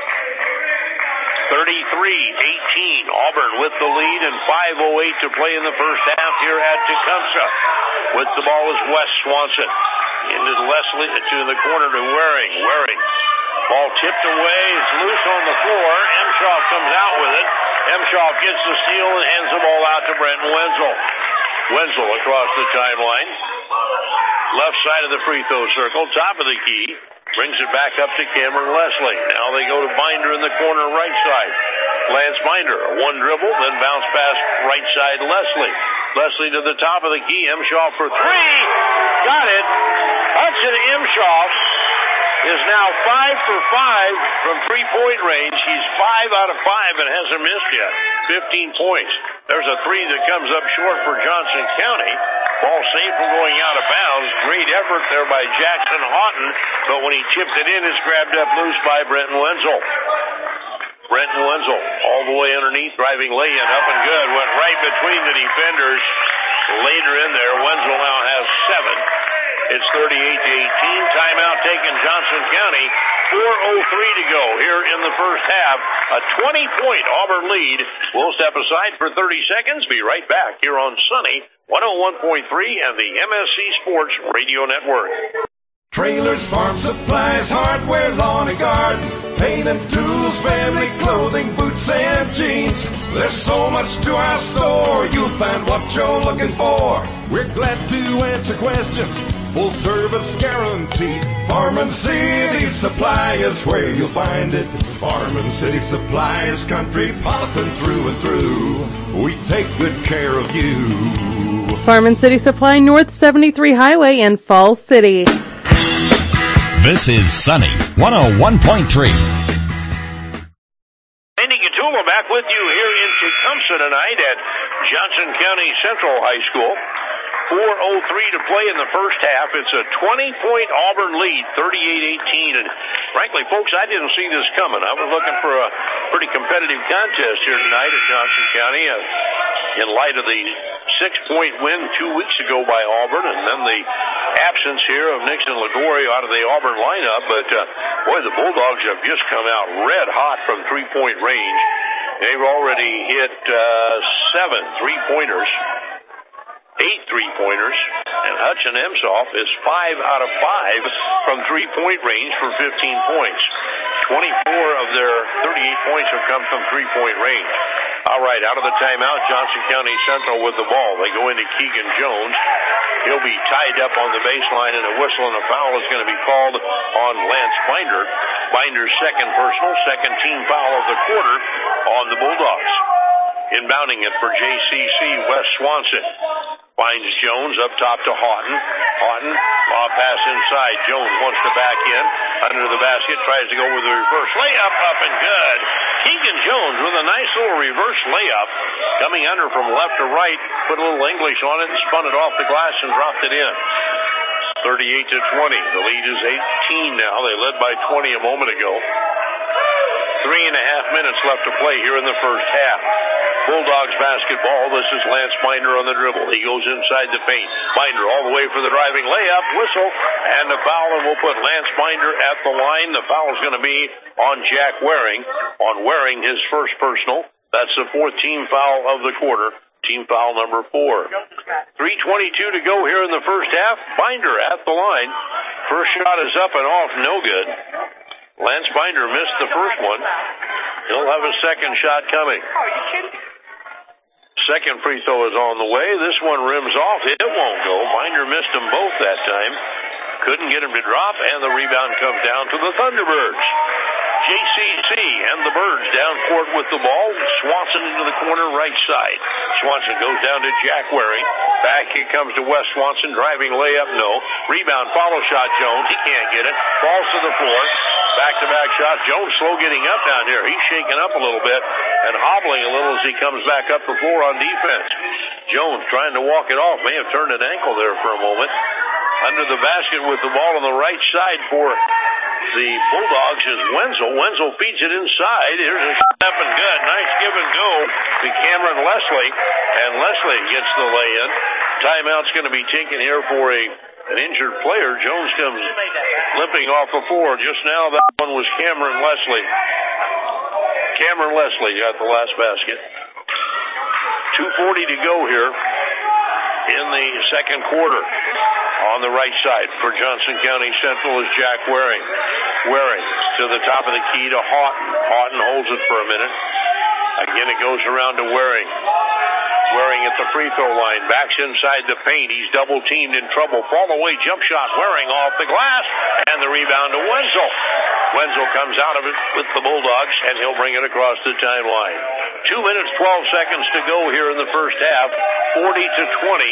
thirty-three eighteen. Auburn with the lead and five oh eight to play in the first half here at Tecumseh. With the ball is Wes Swanson. Into Leslie, to the corner to Waring. Waring. Ball tipped away. It's loose on the floor. Emshaw comes out with it. Emshaw gets the steal and hands the ball out to Brenton Wenzel. Wenzel across the timeline. Left side of the free throw circle. Top of the key. Brings it back up to Cameron Leslie. Now they go to Binder in the corner right side. Lance Binder. One dribble, then bounce pass right side Leslie. Leslie to the top of the key. Emshaw for three. Got it. Hudson Emshaw is now five for five from three-point range. He's five out of five and hasn't missed yet. fifteen points. There's a three that comes up short for Johnson County. Ball safe from going out of bounds. Great effort there by Jackson Houghton, but when he chipped it in, it's grabbed up loose by Brenton Wenzel. Brenton Wenzel all the way underneath, driving lay-in, up and good. Went right between the defenders. Later in there, Wenzel now has seven. It's thirty-eight to eighteen. Timeout taken Johnson County. four oh three to go here in the first half. A twenty-point Auburn lead. We'll step aside for thirty seconds. Be right back here on Sunny one oh one point three and the M S C Sports Radio Network. Trailers, farm supplies, hardware, lawn and garden, paint and tools, family clothing, boots and jeans. There's so much to our store, you'll find what you're looking for. We're glad to answer questions, full service guaranteed. Farming City Supply is where you'll find it. Farming City Supply is country poppin' through and through. We take good care of you. Farming City Supply, North seventy-three Highway in Falls City. This is Sunny one oh one point three. Andy Gatula back with you here in Tecumseh tonight at Johnson County Central High School. four oh three to play in the first half. It's a twenty-point Auburn lead, thirty-eight eighteen. And frankly, folks, I didn't see this coming. I was looking for a pretty competitive contest here tonight at Johnson County uh, in light of the six-point win two weeks ago by Auburn, and then the absence here of Nixon Liguori out of the Auburn lineup. But, uh, boy, the Bulldogs have just come out red hot from three-point range. They've already hit uh, seven three-pointers. Eight three-pointers, and Hudson Emshoff is five out of five from three-point range for fifteen points. twenty-four of their thirty-eight points have come from three-point range. All right, out of the timeout, Johnson County Central with the ball. They go into Keegan Jones. He'll be tied up on the baseline, and a whistle and a foul is going to be called on Lance Binder. Binder's second personal, second team foul of the quarter on the Bulldogs. Inbounding it for J C C, Wes Swanson. Finds Jones up top to Houghton. Houghton, ball pass inside. Jones wants to back in. Under the basket, tries to go with a reverse layup, up and good. Keegan Jones with a nice little reverse layup. Coming under from left to right, put a little English on it and spun it off the glass and dropped it in. thirty-eight to twenty. The lead is eighteen now. They led by twenty a moment ago. Three and a half minutes left to play here in the first half. Bulldogs basketball. This is Lance Binder on the dribble. He goes inside the paint. Binder all the way for the driving layup. Whistle and the foul, and we'll put Lance Binder at the line. The foul is going to be on Jack Waring. On Waring, his first personal. That's the fourth team foul of the quarter. Team foul number four. three twenty-two to go here in the first half. Binder at the line. First shot is up and off. No good. Lance Binder missed the first one. He'll have a second shot coming. Oh, you kidding? Second free throw is on the way. This one rims off. It won't go. Binder missed them both that time. Couldn't get him to drop, and the rebound comes down to the Thunderbirds. J C C and the Birds down court with the ball. Swanson into the corner right side. Swanson goes down to Jack Waring. Back it comes to Wes Swanson. Driving layup, no. Rebound, follow shot, Jones. He can't get it. Falls to the floor. Back-to-back shot. Jones slow getting up down here. He's shaking up a little bit and hobbling a little as he comes back up the floor on defense. Jones trying to walk it off. May have turned an ankle there for a moment. Under the basket with the ball on the right side for the Bulldogs is Wenzel. Wenzel feeds it inside. Here's a shot up and good. Nice give and go to Cameron Leslie. And Leslie gets the lay-in. Timeout's going to be taken here for a an injured player. Jones comes limping off the floor. Just now that one was Cameron Leslie. Cameron Leslie got the last basket. two forty to go here in the second quarter. On the right side for Johnson County Central is Jack Waring. Waring to the top of the key to Houghton. Houghton holds it for a minute. Again, it goes around to Waring. Waring at the free throw line. Backs inside the paint. He's double teamed in trouble. Fall away jump shot. Waring off the glass. And the rebound to Wenzel. Wenzel comes out of it with the Bulldogs, and he'll bring it across the timeline. Two minutes, twelve seconds to go here in the first half. forty to twenty.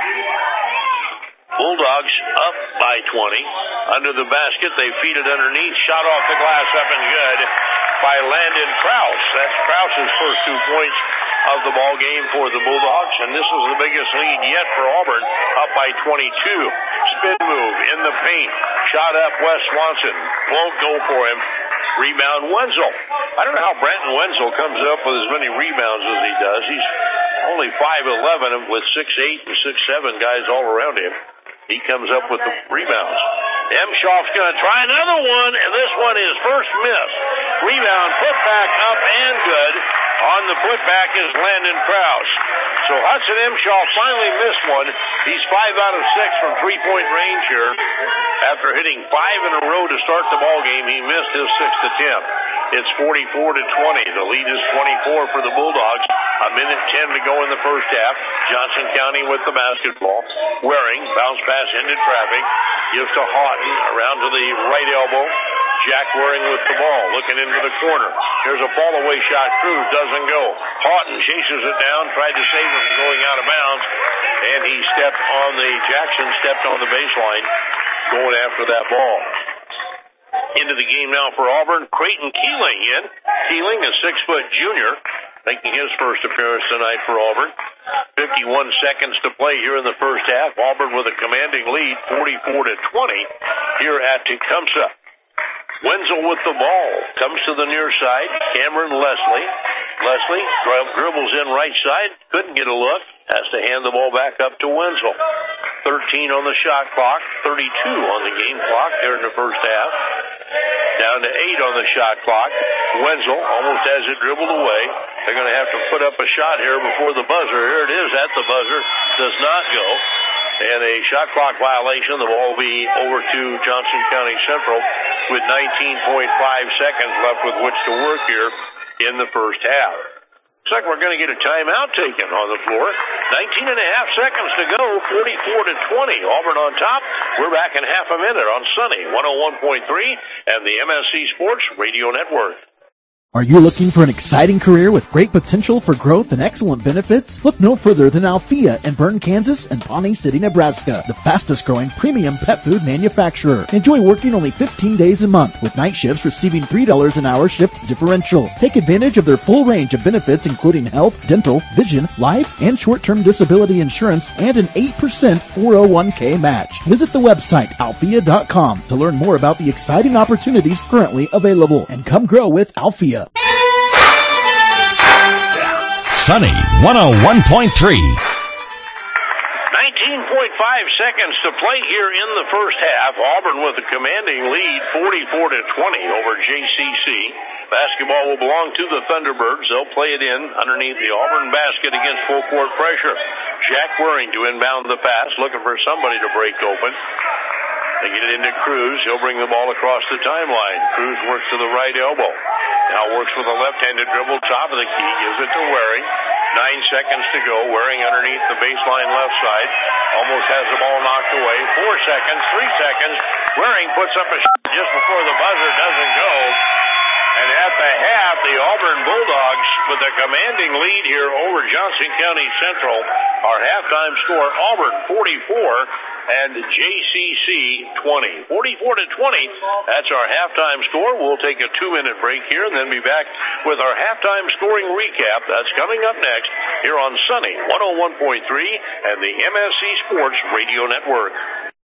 Bulldogs up by twenty. Under the basket, they feed it underneath. Shot off the glass, up and good by Landon Krause. That's Krause's first two points of the ball game for the Bulldogs, and this is the biggest lead yet for Auburn, up by twenty-two. Spin move in the paint. Shot up, Wes Swanson. Won't go for him. Rebound, Wenzel. I don't know how Brenton Wenzel comes up with as many rebounds as he does. He's only five eleven with six eight and six seven guys all around him. He comes up with the rebounds. Emshoff's going to try another one, and this one is first miss. Rebound, put back up and good. On the putback is Landon Krause. So Hudson Emshoff finally missed one. He's five out of six from three-point range here. After hitting five in a row to start the ball game, he missed his sixth attempt. It's forty-four to twenty. The lead is twenty-four for the Bulldogs. A minute ten to go in the first half. Johnson County with the basketball. Waring, bounce pass into traffic. Gives to Houghton, around to the right elbow. Jack Waring with the ball, looking into the corner. Here's a fall-away shot. Cruz doesn't go. Houghton chases it down, tried to save it from going out of bounds, and he stepped on the, Jackson stepped on the baseline going after that ball. Into the game now for Auburn. Creighton Keeling in. Keeling, a six-foot junior, making his first appearance tonight for Auburn. fifty-one seconds to play here in the first half. Auburn with a commanding lead, forty-four to twenty, here at Tecumseh. Wenzel with the ball. Comes to the near side. Cameron Leslie. Leslie dribbles in right side. Couldn't get a look. Has to hand the ball back up to Wenzel. thirteen on the shot clock. thirty-two on the game clock here in the first half. Down to eight on the shot clock. Wenzel almost has it dribbled away. They're going to have to put up a shot here before the buzzer. Here it is at the buzzer. Does not go. And a shot clock violation. The ball will be over to Johnson County Central with nineteen point five seconds left with which to work here in the first half. Looks like we're going to get a timeout taken on the floor. nineteen and a half seconds to go, forty-four to twenty. Auburn on top. We're back in half a minute on Sunny one oh one point three and the M S C Sports Radio Network. Are you looking for an exciting career with great potential for growth and excellent benefits? Look no further than Althea in Bern, Kansas and Pawnee City, Nebraska, the fastest growing premium pet food manufacturer. Enjoy working only fifteen days a month with night shifts receiving three dollars an hour shift differential. Take advantage of their full range of benefits including health, dental, vision, life, and short-term disability insurance and an eight percent four oh one k match. Visit the website althea dot com to learn more about the exciting opportunities currently available and come grow with Althea. Sunny one oh one point three. nineteen point five seconds to play here in the first half. Auburn with a commanding lead, forty-four to twenty over J C C. Basketball will belong to the Thunderbirds. They'll play it in underneath the Auburn basket against full court pressure. Jack Waring to inbound the pass, looking for somebody to break open. They get it into Cruz. He'll bring the ball across the timeline. Cruz works to the right elbow. Now works with a left-handed dribble, top of the key, gives it to Waring. Nine seconds to go. Waring underneath the baseline left side. Almost has the ball knocked away. Four seconds, three seconds. Waring puts up a shot just before the buzzer doesn't go. And at the half, the Auburn Bulldogs with a commanding lead here over Johnson County Central. Our halftime score, Auburn forty-four and J C C twenty. forty-four to twenty, that's our halftime score. We'll take a two-minute break here and then be back with our halftime scoring recap. That's coming up next here on Sunny one oh one point three and the M S C Sports Radio Network.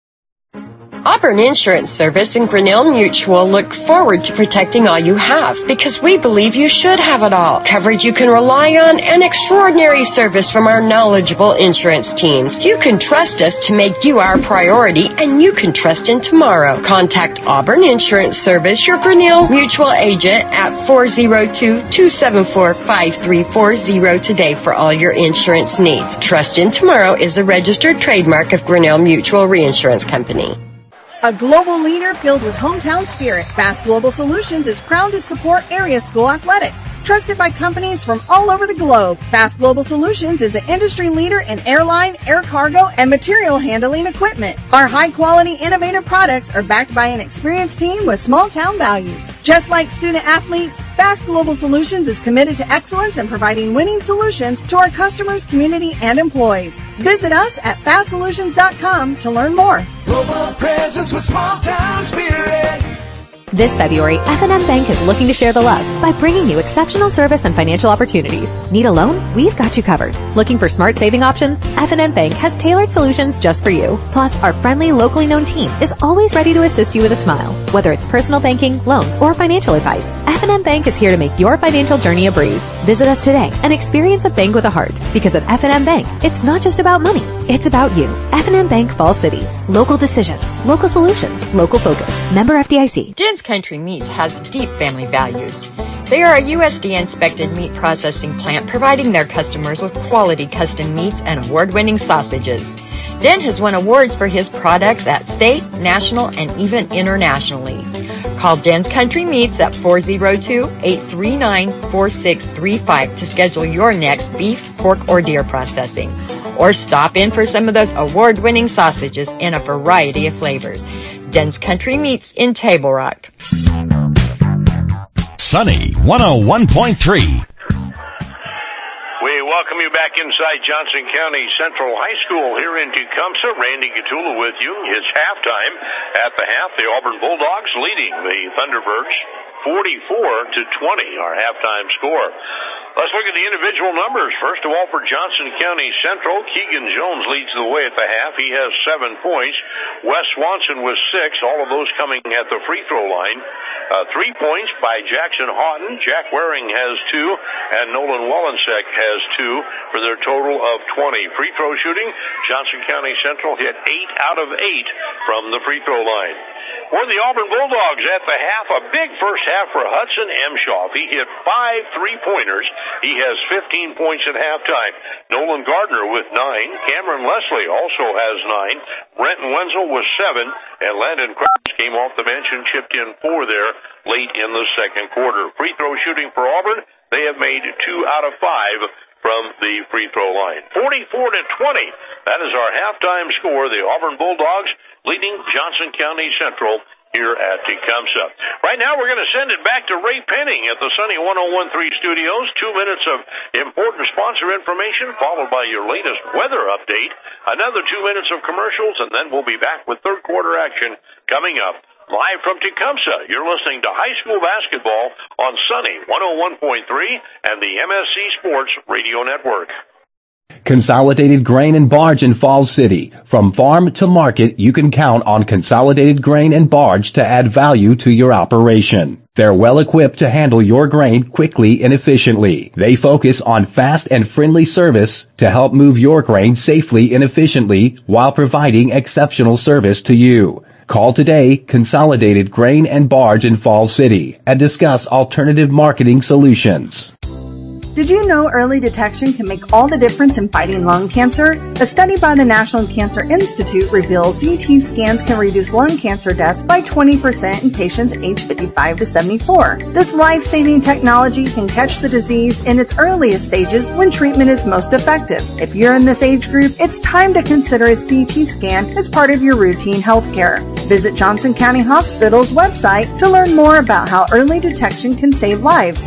Auburn Insurance Service and Grinnell Mutual look forward to protecting all you have because we believe you should have it all. Coverage you can rely on and extraordinary service from our knowledgeable insurance teams. You can trust us to make you our priority and you can trust in tomorrow. Contact Auburn Insurance Service, your Grinnell Mutual agent at four oh two, two seven four, five three four oh today for all your insurance needs. Trust in Tomorrow is a registered trademark of Grinnell Mutual Reinsurance Company. A global leader filled with hometown spirit, Fast Global Solutions is proud to support area school athletics. Trusted by companies from all over the globe, Fast Global Solutions is an industry leader in airline, air cargo, and material handling equipment. Our high-quality, innovative products are backed by an experienced team with small-town values. Just like student-athletes, Fast Global Solutions is committed to excellence and providing winning solutions to our customers, community, and employees. Visit us at fast solutions dot com to learn more. Global presence with small-town spirit. This February, F and M Bank is looking to share the love by bringing you exceptional service and financial opportunities. Need a loan? We've got you covered. Looking for smart saving options? F and M Bank has tailored solutions just for you. Plus, our friendly, locally known team is always ready to assist you with a smile. Whether it's personal banking, loans, or financial advice, F and M Bank is here to make your financial journey a breeze. Visit us today and experience a bank with a heart. Because at F and M Bank, it's not just about money, it's about you. F and M Bank Fall City. Local decisions, local solutions, local focus. Member F D I C. Dens Country Meats has deep family values. They are a U S D A-inspected meat processing plant providing their customers with quality custom meats and award-winning sausages. Den has won awards for his products at state, national, and even internationally. Call Den's Country Meats at four oh two, eight three nine, four six three five to schedule your next beef, pork, or deer processing. Or stop in for some of those award-winning sausages in a variety of flavors. Den's Country Meats in Table Rock. Sunny one oh one point three. We welcome you back inside Johnson County Central High School here in Tecumseh. Randy Gatula with you. It's halftime. At the half, the Auburn Bulldogs leading the Thunderbirds forty-four to twenty, our halftime score. Let's look at the individual numbers. First of all, for Johnson County Central, Keegan Jones leads the way at the half. He has seven points. Wes Swanson with six, all of those coming at the free throw line. Uh, three points by Jackson Houghton. Jack Waring has two, and Nolan Wallensek has two for their total of twenty. Free throw shooting, Johnson County Central hit eight out of eight from the free throw line. For the Auburn Bulldogs at the half, a big first half for Hudson Emshoff. He hit five three-pointers. He has fifteen points at halftime. Nolan Gardner with nine. Cameron Leslie also has nine. Brenton Wenzel with seven. And Landon Krause came off the bench and chipped in four there late in the second quarter. Free throw shooting for Auburn, they have made two out of five from the free throw line. forty-four to twenty. That is our halftime score. The Auburn Bulldogs leading Johnson County Central here at Tecumseh. Right now, we're going to send it back to Ray Penning at the Sunny one oh one point three studios. Two minutes of important sponsor information, followed by your latest weather update. Another two minutes of commercials, and then we'll be back with third quarter action coming up. Live from Tecumseh, you're listening to high school basketball on Sunny one oh one point three and the M S C Sports Radio Network. Consolidated Grain and Barge in Falls City. From farm to market, you can count on Consolidated Grain and Barge to add value to your operation. They're well equipped to handle your grain quickly and efficiently. They focus on fast and friendly service to help move your grain safely and efficiently while providing exceptional service to you. Call today, Consolidated Grain and Barge in Falls City, and discuss alternative marketing solutions. Did you know early detection can make all the difference in fighting lung cancer? A study by the National Cancer Institute reveals C T scans can reduce lung cancer deaths by twenty percent in patients aged fifty-five to seventy-four. This life-saving technology can catch the disease in its earliest stages when treatment is most effective. If you're in this age group, it's time to consider a C T scan as part of your routine health care. Visit Johnson County Hospital's website to learn more about how early detection can save lives.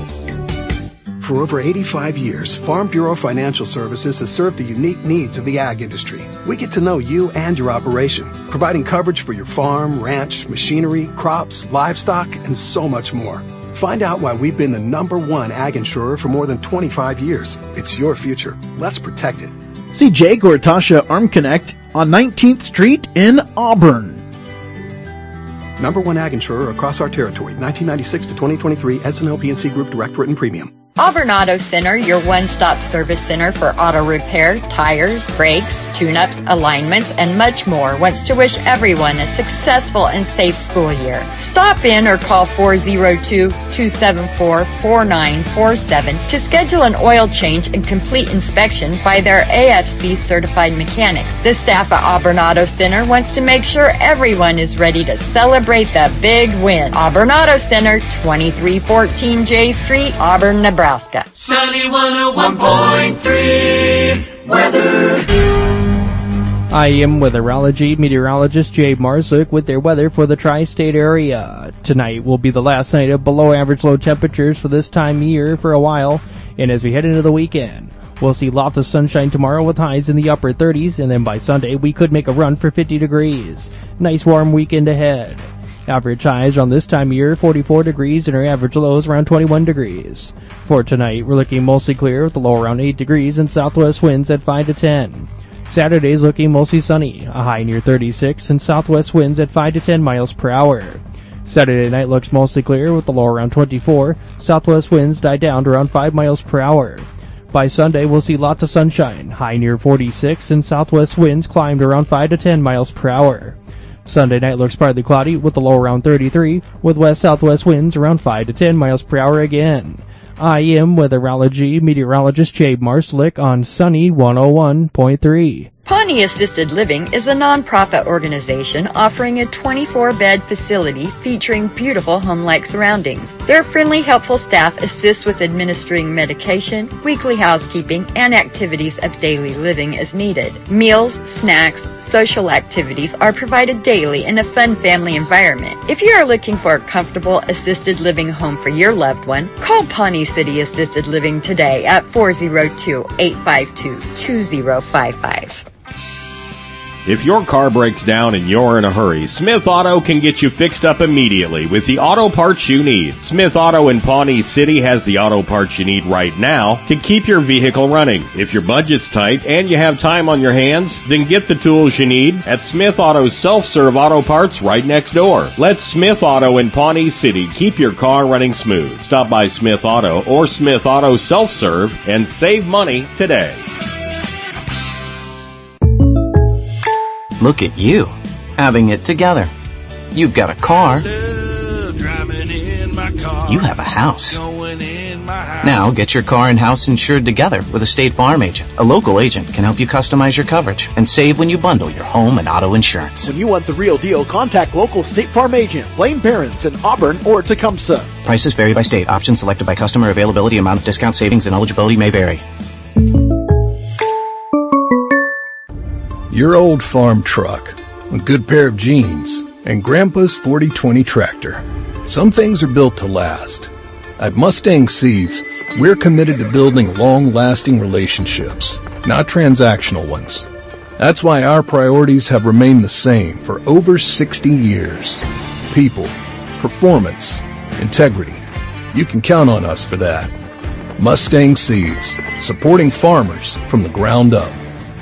For over eighty-five years, Farm Bureau Financial Services has served the unique needs of the ag industry. We get to know you and your operation, providing coverage for your farm, ranch, machinery, crops, livestock, and so much more. Find out why we've been the number one ag insurer for more than twenty-five years. It's your future. Let's protect it. See Jay Gortasha Arm Connect on nineteenth Street in Auburn. Number one ag insurer across our territory, nineteen ninety-six to twenty twenty-three, S and L P N C Group Direct Written Premium. Auburn Auto Center, your one-stop service center for auto repair, tires, brakes, tune-ups, alignments, and much more, wants to wish everyone a successful and safe school year. Stop in or call four oh two, two seven four, four nine four seven to schedule an oil change and complete inspection by their A F C-certified mechanics. The staff at Auburn Auto Center wants to make sure everyone is ready to celebrate the big win. Auburn Auto Center, twenty-three fourteen J Street, Auburn, Nebraska. Sunny one oh one point three weather. I am weatherology meteorologist Jay Marslick with their weather for the tri-state area. Tonight will be the last night of below average low temperatures for this time of year for a while, and as we head into the weekend, we'll see lots of sunshine tomorrow with highs in the upper thirties, and then by Sunday we could make a run for fifty degrees. Nice warm weekend ahead. Average highs on this time of year, forty-four degrees, and our average lows around twenty-one degrees. For tonight, we're looking mostly clear with a low around eight degrees and southwest winds at five to ten. Saturday's looking mostly sunny, a high near thirty-six, and southwest winds at five to ten miles per hour. Saturday night looks mostly clear with a low around twenty-four, southwest winds die down to around five miles per hour. By Sunday, we'll see lots of sunshine, high near forty-six, and southwest winds climb to around five to ten miles per hour. Sunday night looks partly cloudy with a low around thirty-three, with west-southwest winds around five to ten miles per hour again. I am weatherology meteorologist Jay Marslick on Sunny one oh one point three. Pawnee Assisted Living is a nonprofit organization offering a twenty-four bed facility featuring beautiful home-like surroundings. Their friendly, helpful staff assists with administering medication, weekly housekeeping, and activities of daily living as needed. Meals, snacks, social activities are provided daily in a fun family environment. If you are looking for a comfortable assisted living home for your loved one, call Pawnee City Assisted Living today at four oh two, eight five two, two oh five five. If your car breaks down and you're in a hurry, Smith Auto can get you fixed up immediately with the auto parts you need. Smith Auto in Pawnee City has the auto parts you need right now to keep your vehicle running. If your budget's tight and you have time on your hands, then get the tools you need at Smith Auto's self-serve auto parts right next door. Let Smith Auto in Pawnee City keep your car running smooth. Stop by Smith Auto or Smith Auto Self-Serve and save money today. Look at you, having it together. You've got a car. You have a house. Now get your car and house insured together with a State Farm agent. A local agent can help you customize your coverage and save when you bundle your home and auto insurance. When you want the real deal, contact local State Farm agent Blaine Barons in Auburn or Tecumseh. Prices vary by state. Options selected by customer. Availability, amount of discount, savings, and eligibility may vary. Your old farm truck, a good pair of jeans, and Grandpa's forty twenty tractor. Some things are built to last. At Mustang Seeds, we're committed to building long-lasting relationships, not transactional ones. That's why our priorities have remained the same for over sixty years. People, performance, integrity. You can count on us for that. Mustang Seeds, supporting farmers from the ground up.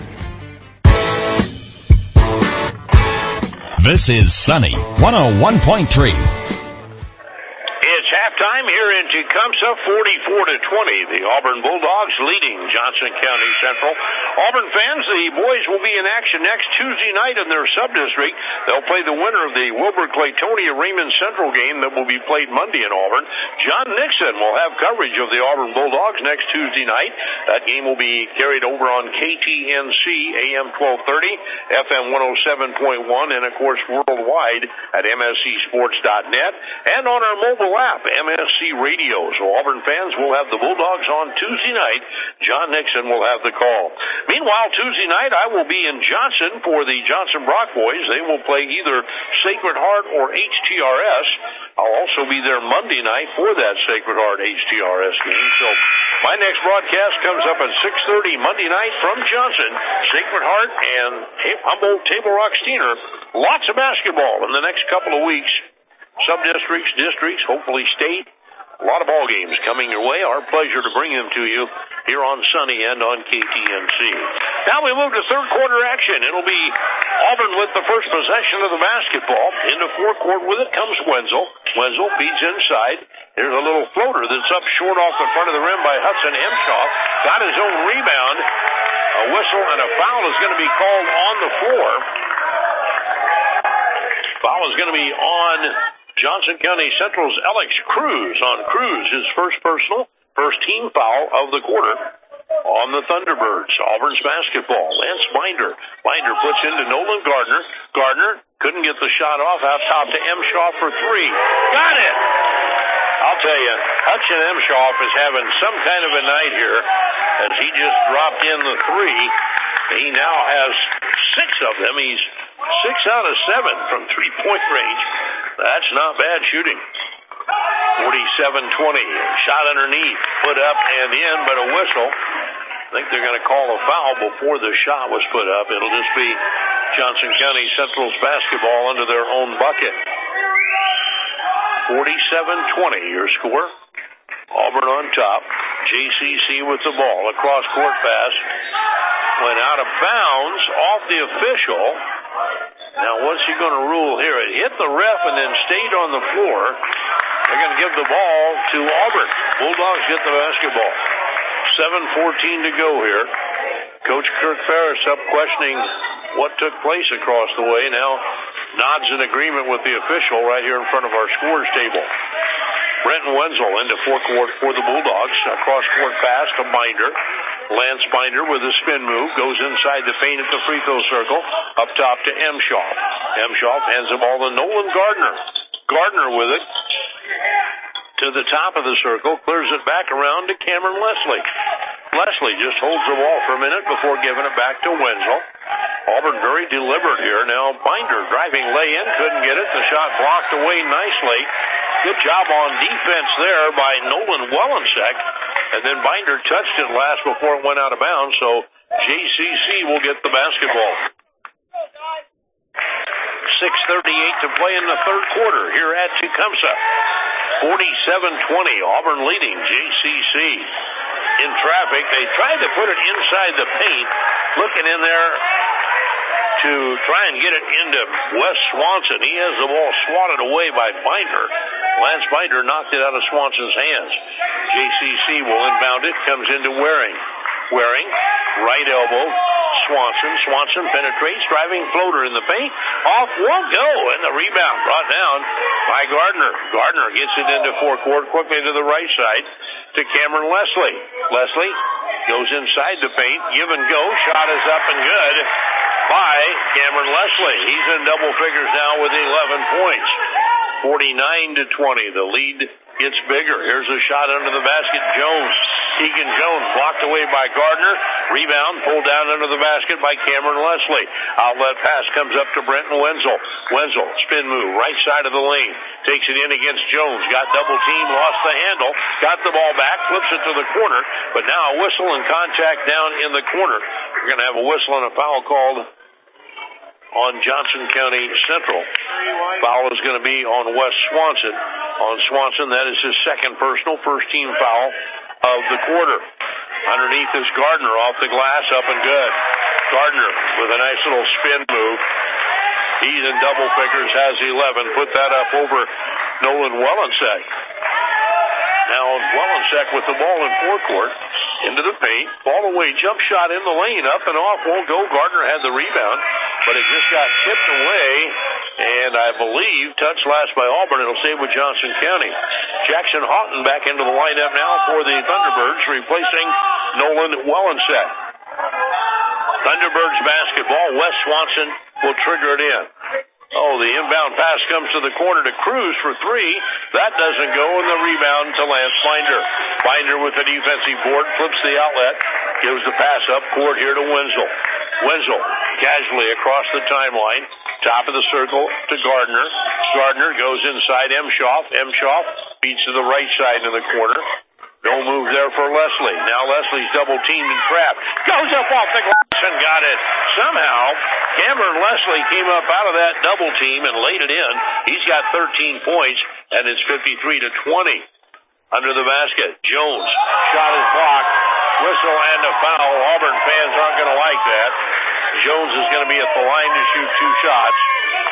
This is Sunny one oh one point three. It's halftime here in Tecumseh, forty-four to twenty. The Auburn Bulldogs leading Johnson County Central. Auburn fans, the boys will be in action next Tuesday night in their sub-district. They'll play the winner of the Wilbur-Claytonia Raymond Central game that will be played Monday in Auburn. John Nixon will have coverage of the Auburn Bulldogs next Tuesday night. That game will be carried over on K T N C A M twelve thirty, F M one oh seven point one, and of course worldwide at M S C sports dot net and on our mobile app, M S C Radio. So Auburn fans will have the Bulldogs on Tuesday night. John Nixon will have the call. Meanwhile, Tuesday night I will be in Johnson for the Johnson Brock boys. They will play either Sacred Heart or H T R S. I'll also be there Monday night for that Sacred Heart H T R S game. So my next broadcast comes up at six thirty Monday night from Johnson. Sacred Heart and Humboldt Table Rock Steiner. Lots of basketball in the next couple of weeks. Sub-districts, districts, hopefully state. A lot of ball games coming your way. Our pleasure to bring them to you here on Sunny and on K T N C. Now we move to third quarter action. It'll be Auburn with the first possession of the basketball. Into forecourt with it comes Wenzel. Wenzel feeds inside. There's a little floater that's up short off the front of the rim by Hudson Emshoff. Got his own rebound. A whistle and a foul is going to be called on the floor. Foul is going to be on Johnson County Central's Alex Cruz. On Cruz, his first personal, first team foul of the quarter on the Thunderbirds. Auburn's basketball. Lance Binder. Binder puts into Nolan Gardner. Gardner couldn't get the shot off. Out top to Emshoff for three. Got it! I'll tell you, Hudson Emshoff is having some kind of a night here as he just dropped in the three. He now has six of them. He's six out of seven from three-point range. That's not bad shooting. forty-seven twenty. Shot underneath, put up and in, but a whistle. I think they're going to call a foul before the shot was put up. It'll just be Johnson County Central's basketball under their own bucket. forty-seven twenty, your score. Auburn on top. J C C with the ball. A cross-court pass. Went out of bounds off the official. Now, what's he going to rule here? It hit the ref and then stayed on the floor. They're going to give the ball to Auburn. Bulldogs get the basketball. seven fourteen to go here. Coach Kirk Ferris up questioning what took place across the way. Now nods in agreement with the official right here in front of our scores table. Brenton Wenzel into forecourt for the Bulldogs. A cross-court pass to Binder. Lance Binder with a spin move, goes inside the paint at the free throw circle, up top to Emshoff. Emshoff hands the ball to Nolan Gardner. Gardner with it to the top of the circle, clears it back around to Cameron Leslie. Leslie just holds the ball for a minute before giving it back to Wenzel. Auburn very deliberate here. Now Binder driving lay-in, couldn't get it. The shot blocked away nicely. Good job on defense there by Nolan Wellensek. And then Binder touched it last before it went out of bounds, so J C C will get the basketball. six thirty-eight to play in the third quarter here at Tecumseh. forty-seven twenty, Auburn leading J C C. In traffic, they tried to put it inside the paint, looking in there to try and get it into Wes Swanson. He has the ball swatted away by Binder. Lance Binder knocked it out of Swanson's hands. J C C will inbound it, comes into Waring. Waring, right elbow, Swanson. Swanson penetrates, driving floater in the paint. Off won't go, and the rebound brought down by Gardner. Gardner gets it into forecourt, quickly to the right side to Cameron Leslie. Leslie goes inside the paint, give and go. Shot is up and good by Cameron Leslie. He's in double figures now with eleven points. forty-nine to twenty. The lead gets bigger. Here's a shot under the basket. Jones. Keegan Jones blocked away by Gardner. Rebound pulled down under the basket by Cameron Leslie. Outlet pass comes up to Brenton Wenzel. Wenzel, spin move, right side of the lane. Takes it in against Jones. Got double team, lost the handle. Got the ball back, flips it to the corner. But now a whistle and contact down in the corner. We're going to have a whistle and a foul called on Johnson County Central. Foul is going to be on Wes Swanson. On Swanson, that is his second personal, first team foul of the quarter. Underneath is Gardner off the glass, up and good. Gardner with a nice little spin move. He's in double figures, has eleven. Put that up over Nolan Wellensek. Now Wellensek with the ball in forecourt, into the paint, ball away, jump shot in the lane, up and off, won't go. Gardner had the rebound, but it just got tipped away, and I believe touched last by Auburn. It'll stay with Johnson County. Jackson Houghton back into the lineup now for the Thunderbirds, replacing Nolan Wellensek. Thunderbirds basketball. Wes Swanson will trigger it in. Oh, the inbound pass comes to the corner to Cruz for three. That doesn't go, and the rebound to Lance Binder. Binder with the defensive board, flips the outlet, gives the pass up court here to Wenzel. Wenzel casually across the timeline, top of the circle to Gardner. Gardner goes inside Emshoff. Emshoff beats to the right side in the corner. No move there for Leslie. Now Leslie's double teamed and trapped. Goes up off the glass and got it. Somehow, Cameron Leslie came up out of that double team and laid it in. He's got thirteen points, and it's fifty-three to twenty. Under the basket, Jones. Shot is blocked. Whistle and a foul. Auburn fans aren't going to like that. Jones is going to be at the line to shoot two shots.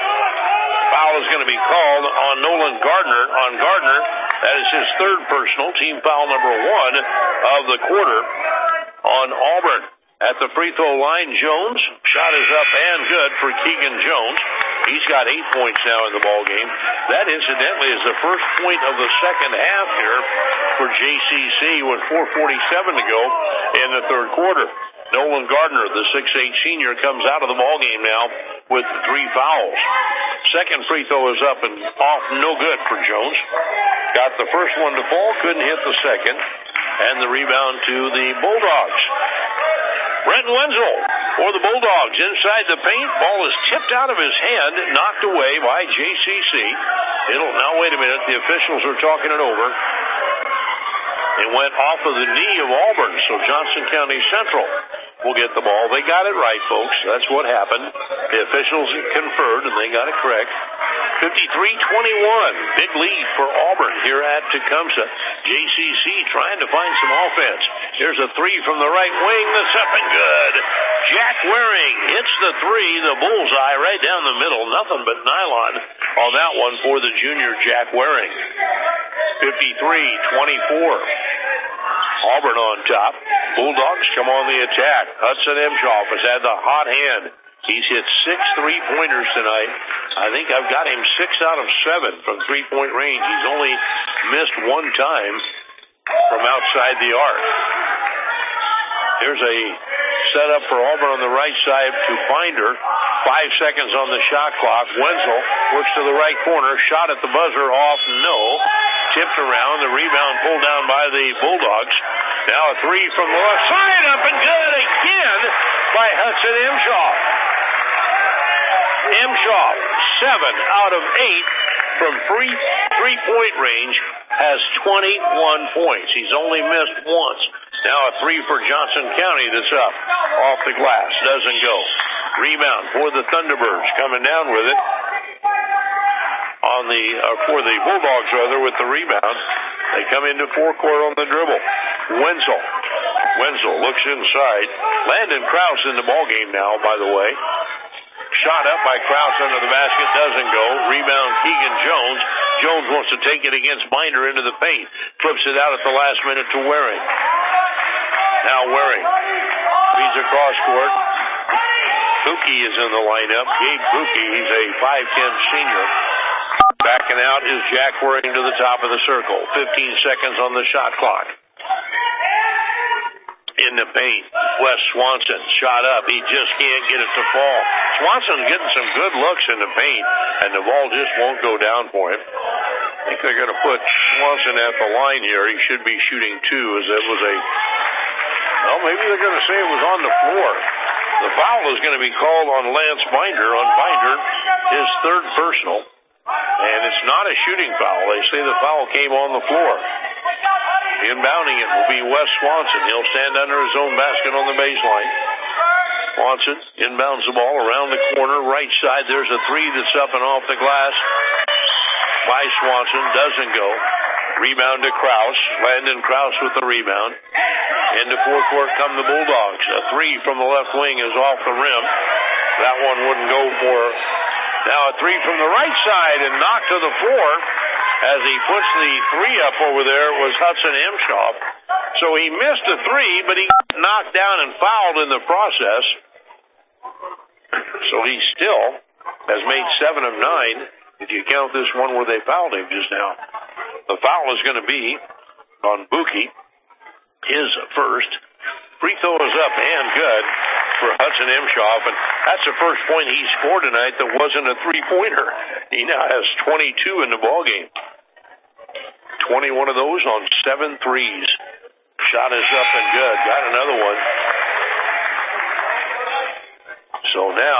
Foul is going to be called on Nolan Gardner. On Gardner, that is his third personal, team foul number one of the quarter on Auburn. At the free throw line, Jones. Shot is up and good for Keegan Jones. He's got eight points now in the ball game. That, incidentally, is the first point of the second half here for J C C with four forty-seven to go in the third quarter. Nolan Gardner, the six eight senior, comes out of the ball game now with three fouls. Second free throw is up and off, no good for Jones. Got the first one to fall, couldn't hit the second, and the rebound to the Bulldogs. Brenton Wenzel for the Bulldogs inside the paint. Ball is tipped out of his hand, knocked away by J C C. It'll now wait a minute. The officials are talking it over. It went off of the knee of Auburn, so Johnson County Central will get the ball. They got it right, folks. That's what happened. The officials conferred, and they got it correct. fifty-three twenty-one. Big lead for Auburn here at Tecumseh. J C C trying to find some offense. Here's a three from the right wing. That's up and good. Jack Waring hits the three, the bullseye right down the middle. Nothing but nylon on that one for the junior Jack Waring. fifty-three twenty-four. Auburn on top. Bulldogs come on the attack. Hudson Emshoff has had the hot hand. He's hit six three-pointers tonight. I think I've got him six out of seven from three-point range. He's only missed one time from outside the arc. Here's Here's a setup for Auburn on the right side to Binder. Five seconds on the shot clock. Wenzel works to the right corner. Shot at the buzzer off. No. Tipped around. The rebound pulled down by the Bulldogs. Now a three from the left side. Up and good again by Hudson Emshaw. Emshaw, seven out of eight from free three-point range, has twenty-one points. He's only missed once. Now a three for Johnson County that's up. Off the glass. Doesn't go. Rebound for the Thunderbirds. Coming down with it. On the, uh, for the Bulldogs, rather, with the rebound. They come into forecourt on the dribble. Wenzel. Wenzel looks inside. Landon Krause in the ballgame now, by the way. Shot up by Krause under the basket. Doesn't go. Rebound Keegan Jones. Jones wants to take it against Binder into the paint. Flips it out at the last minute to Waring. Now Waring. He's across court. Buki is in the lineup. Gabe Buki, he's a five ten senior. Backing out is Jack Waring to the top of the circle. fifteen seconds on the shot clock. In the paint, Wes Swanson shot up. He just can't get it to fall. Swanson's getting some good looks in the paint, and the ball just won't go down for him. I think they're going to put Swanson at the line here. He should be shooting two, as it was a... Well, maybe they're going to say it was on the floor. The foul is going to be called on Lance Binder. On Binder, his third personal. And it's not a shooting foul. They say the foul came on the floor. Inbounding it will be Wes Swanson. He'll stand under his own basket on the baseline. Swanson inbounds the ball around the corner. Right side, there's a three that's up and off the glass by Swanson. Doesn't go. Rebound to Krause. Landon Krause with the rebound. Into forecourt come the Bulldogs. A three from the left wing is off the rim. That one wouldn't go for... Now a three from the right side and knocked to the floor. As he puts the three up over there was Hudson Emshaw. So he missed a three, but he got knocked down and fouled in the process. So he still has made seven of nine, if you count this one where they fouled him just now. The foul is going to be on Buki, his first. Free throw is up and good for Hudson Emshaw, and that's the first point he scored tonight that wasn't a three-pointer. He now has twenty-two in the ballgame. twenty-one of those on seven threes. Shot is up and good. Got another one. So now,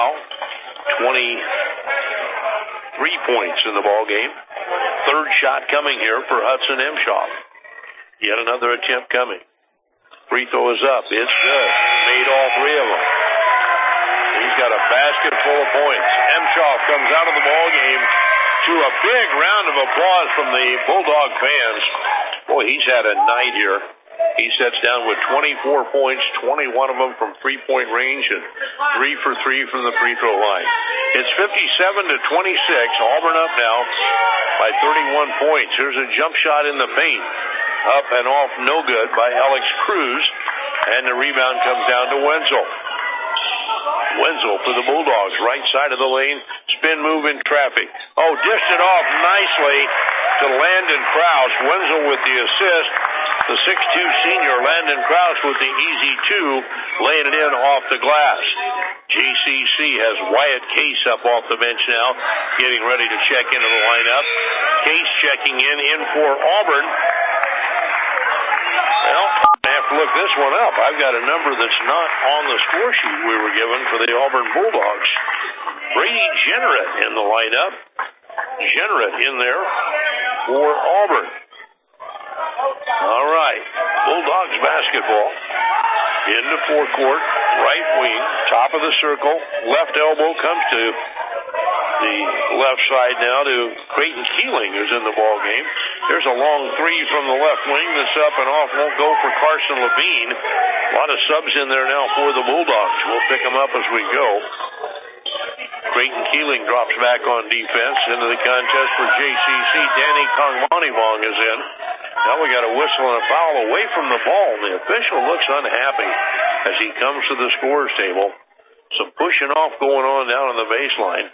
twenty-three points in the ballgame. Third shot coming here for Hudson Emshaw. Yet another attempt coming. Free throw is up. It's good. Made all three of them. He's got a basket full of points. Emshaw comes out of the ball game to a big round of applause from the Bulldog fans. Boy, he's had a night here. He sets down with twenty-four points, twenty-one of them from three-point range, and three for three from the free throw line. It's fifty-seven to twenty-six. Auburn up now by thirty-one points. Here's a jump shot in the paint. Up and off, no good by Alex Cruz. And the rebound comes down to Wenzel. Wenzel for the Bulldogs, right side of the lane. Spin move in traffic. Oh, dished it off nicely to Landon Krause. Wenzel with the assist. The six two senior Landon Krause with the easy two, laying it in off the glass. J C C has Wyatt Case up off the bench now, getting ready to check into the lineup. Case checking in, in for Auburn. Well, I have to look this one up. I've got a number that's not on the score sheet we were given for the Auburn Bulldogs. Brady Jenneret in the lineup. Jenneret in there for Auburn. All right. Bulldogs basketball. Into forecourt. Right wing. Top of the circle. Left elbow comes to the left side now to Creighton Keeling, who's in the ball game. There's a long three from the left wing that's up and off. Won't go for Carson Levine. A lot of subs in there now for the Bulldogs. We'll pick them up as we go. Creighton Keeling drops back on defense into the contest for J C C. Danny Kongmonivong is in. Now we got a whistle and a foul away from the ball. The official looks unhappy as he comes to the scorer's table. Some pushing off going on down on the baseline.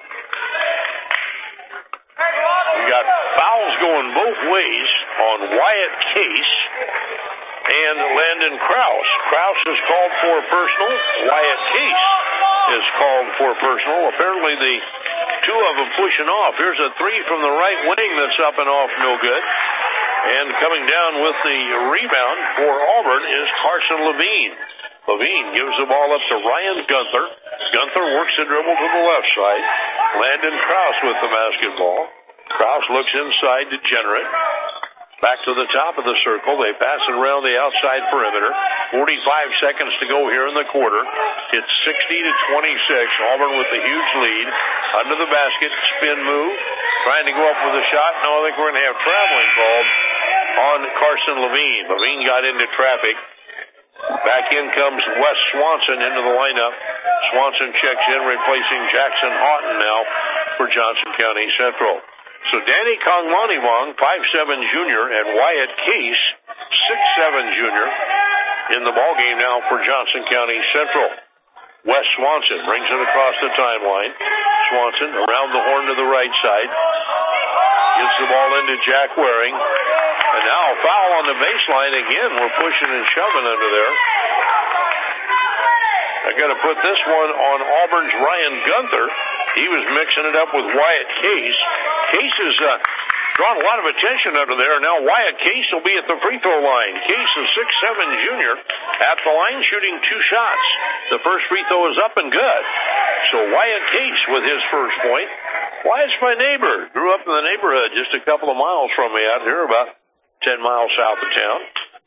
We got fouls going both ways on Wyatt Case and Landon Krause. Krause is called for a personal. Wyatt Case is called for a personal. Apparently the two of them pushing off. Here's a three from the right wing that's up and off, no good. And coming down with the rebound for Auburn is Carson Levine. Levine gives the ball up to Ryan Gunther. Gunther works the dribble to the left side. Landon Krause with the basketball. Krause looks inside to Degenerate. Back to the top of the circle. They pass it around the outside perimeter. forty-five seconds to go here in the quarter. It's sixty to twenty-six. Auburn with a huge lead. Under the basket, spin move. Trying to go up with a shot. No, I think we're going to have traveling called on Carson Levine. Levine got into traffic. Back in comes Wes Swanson into the lineup. Swanson checks in, replacing Jackson Houghton now for Johnson County Central. So Danny Kongmonivong, five seven junior, and Wyatt Case, six seven junior, in the ballgame now for Johnson County Central. Wes Swanson brings it across the timeline. Swanson around the horn to the right side. Gets the ball into Jack Waring. And now a foul on the baseline again. We're pushing and shoving under there. I got to put this one on Auburn's Ryan Gunther. He was mixing it up with Wyatt Case. Case has uh, drawn a lot of attention under there. Now Wyatt Case will be at the free throw line. Case is six seven junior at the line shooting two shots. The first free throw is up and good. So Wyatt Case with his first point. Wyatt's my neighbor. Grew up in the neighborhood just a couple of miles from me out here, about ten miles south of town.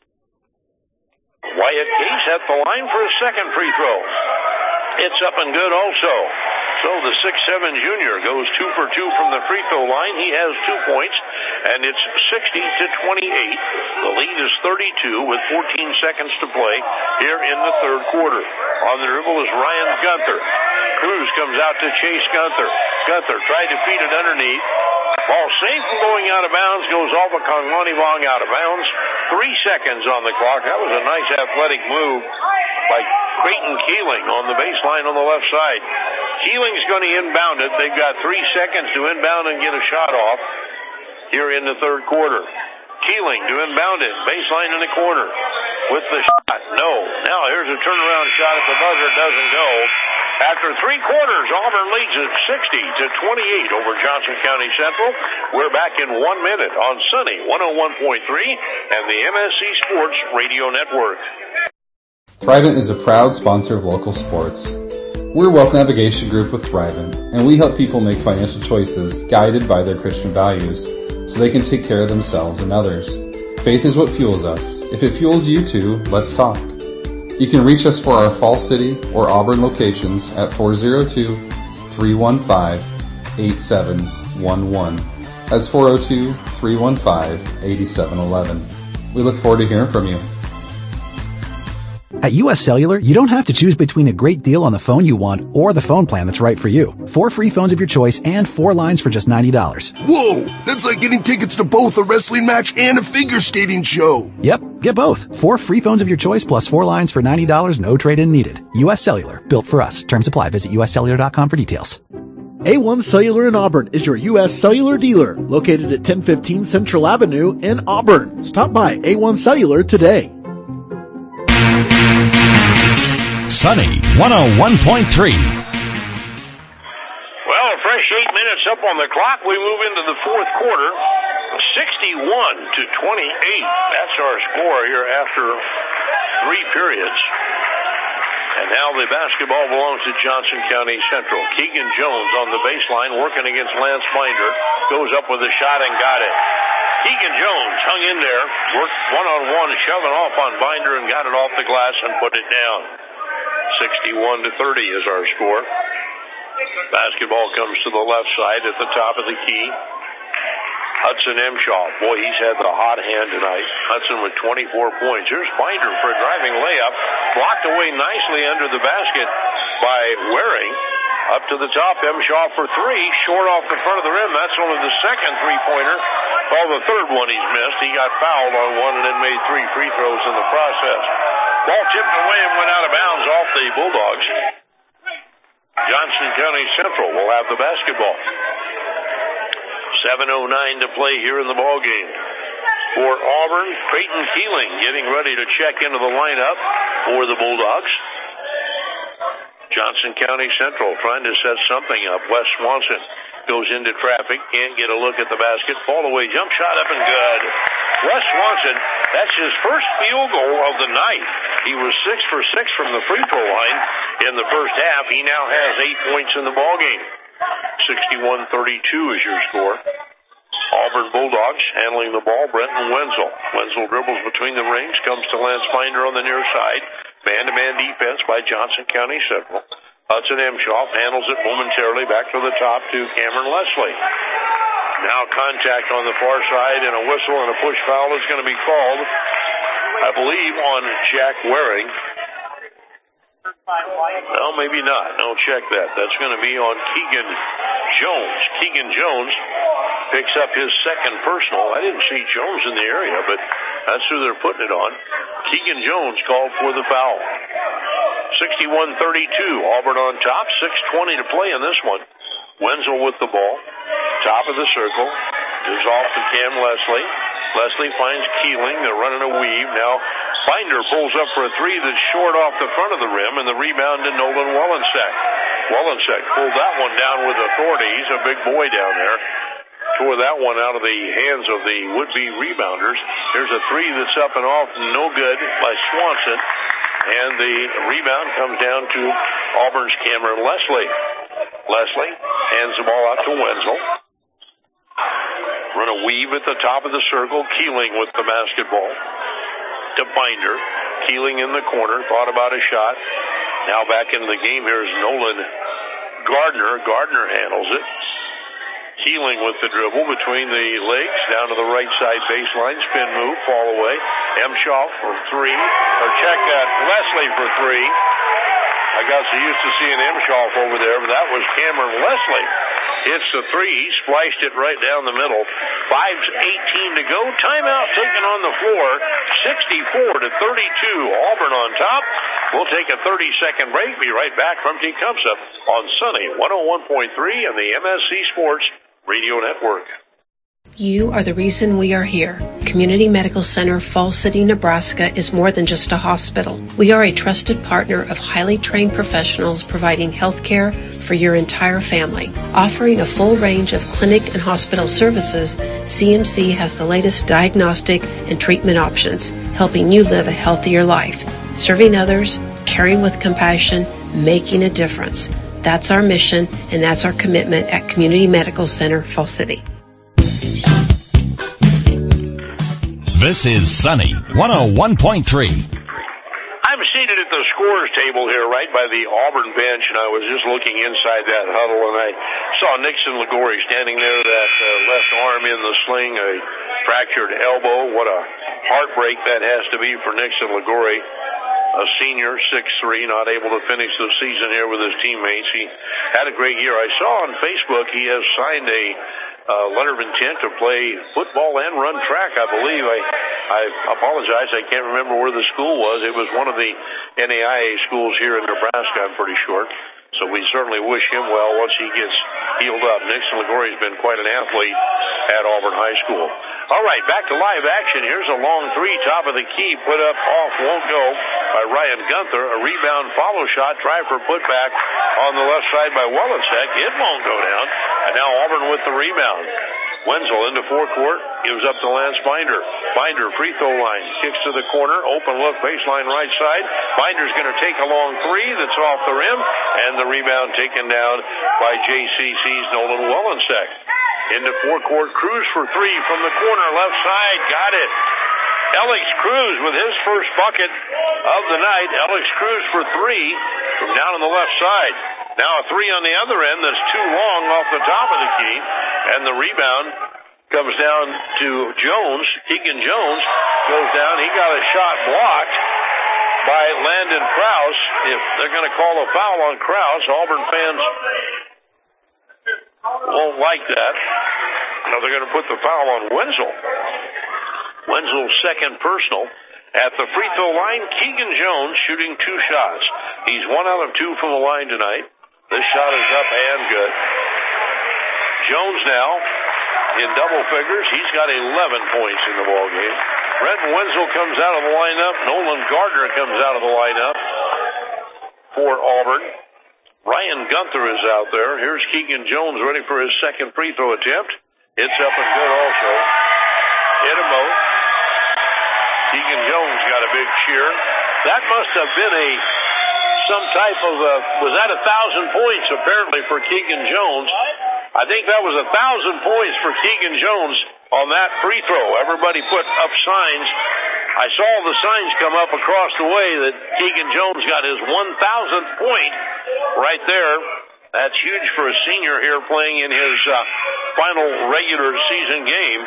Wyatt Case at the line for a second free throw. It's up and good also. So the six seven junior goes two for two from the free throw line. He has two points, and it's sixty to twenty-eight. The lead is thirty-two with fourteen seconds to play here in the third quarter. On the dribble is Ryan Gunther. Cruz comes out to chase Gunther. Gunther tried to feed it underneath. Ball safe from going out of bounds, goes off of Kongmonivong out of bounds. Three seconds on the clock. That was a nice athletic move by Creighton Keeling on the baseline on the left side. Keeling's going to inbound it. They've got three seconds to inbound and get a shot off here in the third quarter. Keeling to inbound it. Baseline in the corner with the shot. No. Now here's a turnaround shot at the buzzer. Doesn't go. After three quarters, Auburn leads at sixty to twenty-eight over Johnson County Central. We're back in one minute on Sunny one oh one point three and the M S C Sports Radio Network. Thrivent is a proud sponsor of local sports. We're a Wealth Navigation Group with Thrivent, and we help people make financial choices guided by their Christian values so they can take care of themselves and others. Faith is what fuels us. If it fuels you too, let's talk. You can reach us for our Fall City or Auburn locations at four oh two, three one five, eight seven one one. That's four oh two, three one five, eight seven one one. We look forward to hearing from you. At U S Cellular, you don't have to choose between a great deal on the phone you want or the phone plan that's right for you. Four free phones of your choice and four lines for just ninety dollars. Whoa! That's like getting tickets to both a wrestling match and a figure skating show. Yep, get both. Four free phones of your choice plus four lines for ninety dollars, no trade-in needed. U S Cellular, built for us. Terms apply. Visit U S cellular dot com for details. A one Cellular in Auburn is your U S Cellular dealer, located at ten fifteen Central Avenue in Auburn. Stop by A one Cellular today. Sunny one oh one point three. Well, a fresh eight minutes up on the clock. We move into the fourth quarter. sixty-one to twenty-eight. That's our score here after three periods. And now the basketball belongs to Johnson County Central. Keegan Jones on the baseline working against Lance Binder. Goes up with a shot and got it. Keegan Jones hung in there, worked one-on-one, shoving off on Binder and got it off the glass and put it down. sixty-one to thirty is our score. Basketball comes to the left side at the top of the key. Hudson Emshaw. Boy, he's had the hot hand tonight. Hudson with twenty-four points. Here's Binder for a driving layup. Blocked away nicely under the basket by Waring. Up to the top, Emshaw for three. Short off the front of the rim. That's only the second three-pointer. Oh, the third one he's missed. He got fouled on one and then made three free throws in the process. Ball tipped away and went out of bounds off the Bulldogs. Johnson County Central will have the basketball. seven oh nine to play here in the ball game. for Auburn. Creighton Keeling getting ready to check into the lineup for the Bulldogs. Johnson County Central trying to set something up. Wes Swanson goes into traffic, can't get a look at the basket. Fall away jump shot up and good. Wes Swanson, that's his first field goal of the night. He was six for six from the free throw line in the first half. He now has eight points in the ballgame. sixty-one thirty-two is your score. Auburn Bulldogs handling the ball. Brenton Wenzel. Wenzel dribbles between the rings, comes to Lance Finder on the near side. Man-to-man defense by Johnson County Central. Hudson Emshoff handles it momentarily back to the top to Cameron Leslie. Now contact on the far side, and a whistle and a push foul is going to be called, I believe, on Jack Waring. Well, maybe not. No, check that. That's going to be on Keegan Jones. Keegan Jones picks up his second personal. I didn't see Jones in the area, but that's who they're putting it on. Keegan Jones called for the foul. sixty-one thirty-two, Auburn on top. six twenty to play in this one. Wenzel with the ball. Top of the circle. Is off to Cam Leslie. Leslie finds Keeling. They're running a weave. Now Finder pulls up for a three that's short off the front of the rim, and the rebound to Nolan Wellensek. Wellensek pulled that one down with authority. He's a big boy down there. Tore that one out of the hands of the would-be rebounders. Here's a three that's up and off, no good by Swanson. And the rebound comes down to Auburn's Cameron Leslie. Leslie hands the ball out to Wenzel. Run a weave at the top of the circle. Keeling with the basketball. To Binder. Keeling in the corner. Thought about a shot. Now back into the game here is Nolan Gardner. Gardner handles it. Keeling with the dribble between the legs. Down to the right side baseline. Spin move. Fall away. Emshoff for three. Or check that. Leslie for three. I got so used to seeing Emshoff over there, but that was Cameron Leslie. Hits the three. He spliced it right down the middle. five eighteen to go. Timeout taken on the floor. sixty-four to thirty-two. Auburn on top. We'll take a thirty-second break. Be right back from Tecumseh on Sunny one oh one point three and the M S C Sports Radio Network. You are the reason we are here. Community Medical Center, Falls City, Nebraska is more than just a hospital. We are a trusted partner of highly trained professionals providing health care for your entire family. Offering a full range of clinic and hospital services, C M C has the latest diagnostic and treatment options, helping you live a healthier life. Serving others, caring with compassion, making a difference. That's our mission, and that's our commitment at Community Medical Center, Falls City. This is Sunny one oh one point three. I'm seated at the scores table here right by the Auburn bench, and I was just looking inside that huddle, and I saw Nixon Ligori standing there, that uh, left arm in the sling, a fractured elbow. What a heartbreak that has to be for Nixon Ligori. A senior, six three, not able to finish the season here with his teammates. He had a great year. I saw on Facebook he has signed a uh, letter of intent to play football and run track, I believe. I, I apologize, I can't remember where the school was. It was one of the N A I A schools here in Nebraska, I'm pretty sure. So we certainly wish him well once he gets healed up. Nixon Ligori has been quite an athlete at Auburn High School. All right, back to live action. Here's a long three, top of the key, put up, off, won't go by Ryan Gunther. A rebound follow shot, try for putback on the left side by Wellensek. It won't go down. And now Auburn with the rebound. Wenzel into forecourt, gives up to Lance Binder. Binder, free throw line, kicks to the corner, open look, baseline right side. Binder's going to take a long three that's off the rim, and the rebound taken down by J C C's Nolan Wellensek. Into forecourt, Cruz for three from the corner, left side, got it. Alex Cruz with his first bucket of the night. Alex Cruz for three from down on the left side. Now a three on the other end that's too long off the top of the key, and the rebound comes down to Jones. Keegan Jones goes down. He got a shot blocked by Landon Krause. If they're going to call a foul on Krause, Auburn fans won't like that. Now they're going to put the foul on Wenzel. Wenzel's second personal. At the free throw line, Keegan Jones shooting two shots. He's one out of two from the line tonight. This shot is up and good. Jones now in double figures. He's got eleven points in the ball game. Brenton Wenzel comes out of the lineup. Nolan Gardner comes out of the lineup for Auburn. Ryan Gunther is out there. Here's Keegan Jones ready for his second free throw attempt. It's up and good also. Hit them both. Keegan Jones got a big cheer. That must have been a some type of a, was that a thousand points apparently for Keegan Jones? I think that was a thousand points for Keegan Jones on that free throw. Everybody put up signs. I saw the signs come up across the way that Keegan Jones got his one thousandth point right there. That's huge for a senior here playing in his uh, final regular season game.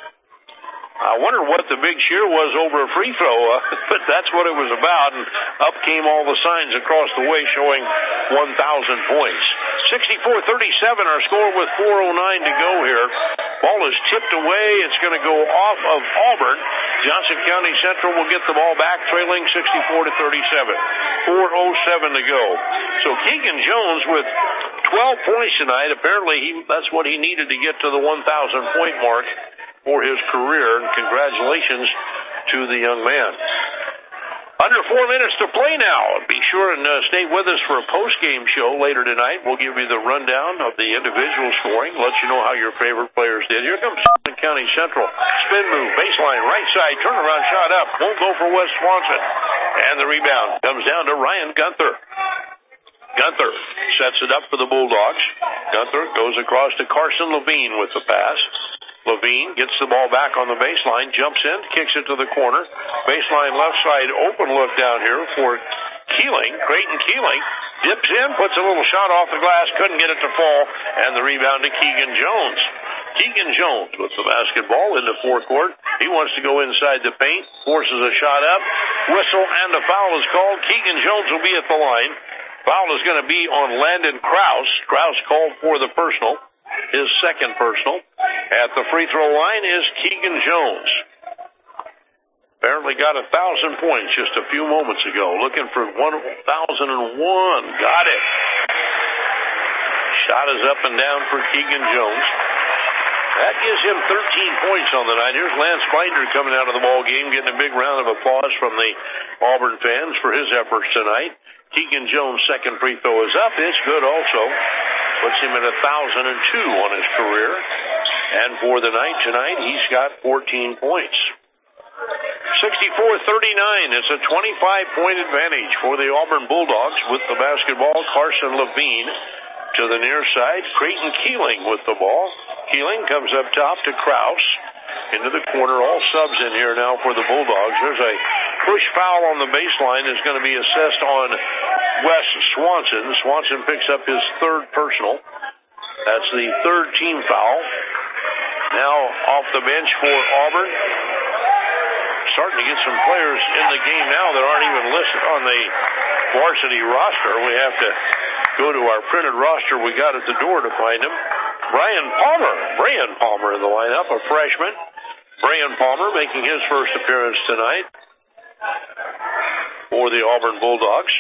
I wonder what the big cheer was over a free throw, uh, but that's what it was about, and up came all the signs across the way showing one thousand points. sixty-four thirty-seven our score with four oh nine to go here. Ball is tipped away. It's going to go off of Auburn. Johnson County Central will get the ball back, trailing sixty-four to thirty-seven. four oh seven to go. So Keegan Jones with twelve points tonight. Apparently he, that's what he needed to get to the one thousand point mark for his career, and congratulations to the young man. Under four minutes to play now. Be sure and uh, stay with us for a post-game show later tonight. We'll give you the rundown of the individual scoring, let you know how your favorite players did. Here comes Johnson County Central. Spin move, baseline, right side, turnaround shot up. Won't go for West Swanson. And the rebound comes down to Ryan Gunther. Gunther sets it up for the Bulldogs. Gunther goes across to Carson Levine with the pass. Levine gets the ball back on the baseline, jumps in, kicks it to the corner. Baseline left side, open look down here for Keeling. Creighton Keeling dips in, puts a little shot off the glass, couldn't get it to fall, and the rebound to Keegan Jones. Keegan Jones with the basketball in the forecourt. He wants to go inside the paint, forces a shot up, whistle, and a foul is called. Keegan Jones will be at the line. Foul is going to be on Landon Krause. Krause called for the personal. His second personal. At the free throw line is Keegan Jones. Apparently got a thousand points just a few moments ago. Looking for one thousand one. Got it. Shot is up and down for Keegan Jones. That gives him thirteen points on the night. Here's Lance Binder coming out of the ball game, getting a big round of applause from the Auburn fans for his efforts tonight. Keegan Jones' second free throw is up. It's good also. Puts him at one thousand two on his career. And for the night tonight, he's got fourteen points. sixty-four thirty-nine. It's a twenty-five point advantage for the Auburn Bulldogs with the basketball. Carson Levine to the near side. Creighton Keeling with the ball. Keeling comes up top to Krause. Into the corner. All subs in here now for the Bulldogs. There's a push foul on the baseline. Is going to be assessed on Wes Swanson. Swanson picks up his third personal. That's the third team foul. Now off the bench for Auburn. Starting to get some players in the game now that aren't even listed on the varsity roster. We have to go to our printed roster we got at the door to find them. Brian Palmer. Brian Palmer in the lineup, a freshman. Brian Palmer making his first appearance tonight for the Auburn Bulldogs.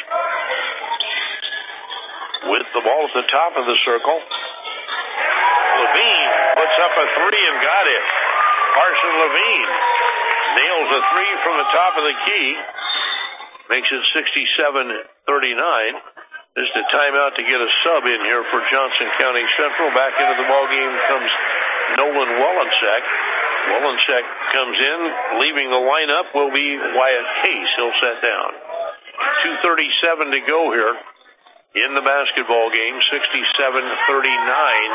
With the ball at the top of the circle. Levine puts up a three and got it. Carson Levine nails a three from the top of the key. Makes it sixty-seven thirty-nine. Just a timeout to get a sub in here for Johnson County Central. Back into the ballgame comes Nolan Wallensek. Wallensek comes in. Leaving the lineup will be Wyatt Case. He'll set down. two thirty-seven to go here in the basketball game. sixty-seven thirty-nine.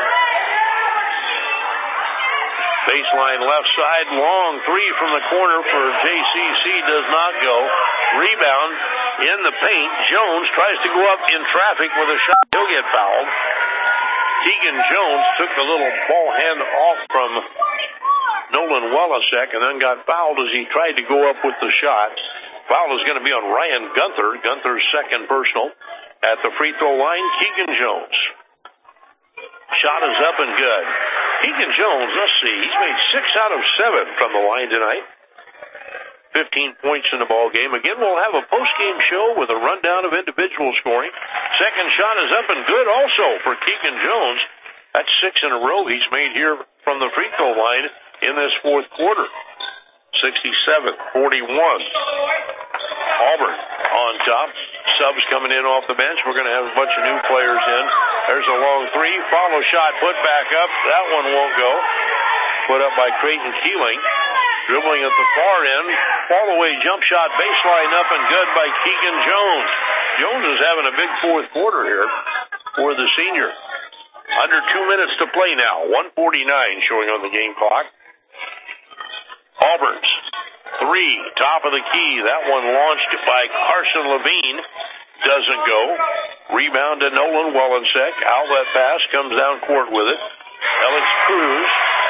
Baseline left side, long three from the corner for J C C, does not go. Rebound in the paint. Jones tries to go up in traffic with a shot. He'll get fouled. Keegan Jones took the little ball hand off from Nolan Wallensek and then got fouled as he tried to go up with the shot. Foul is going to be on Ryan Gunther. Gunther's second personal. At the free throw line, Keegan Jones. Shot is up and good. Keegan Jones, let's see, he's made six out of seven from the line tonight. fifteen points in the ball game. Again, we'll have a post-game show with a rundown of individual scoring. Second shot is up and good also for Keegan Jones. That's six in a row he's made here from the free throw line in this fourth quarter. sixty-seven forty-one. Auburn on top. Subs coming in off the bench. We're going to have a bunch of new players in. There's a long three. Follow shot put back up. That one won't go. Put up by Creighton Keeling. Dribbling at the far end. Fall away jump shot baseline up and good by Keegan Jones. Jones is having a big fourth quarter here for the senior. Under two minutes to play now. one forty-nine showing on the game clock. Auburn's three, top of the key. That one launched by Carson Levine. Doesn't go. Rebound to Nolan Wellensek. Outlet pass. Comes down court with it. Alex Cruz.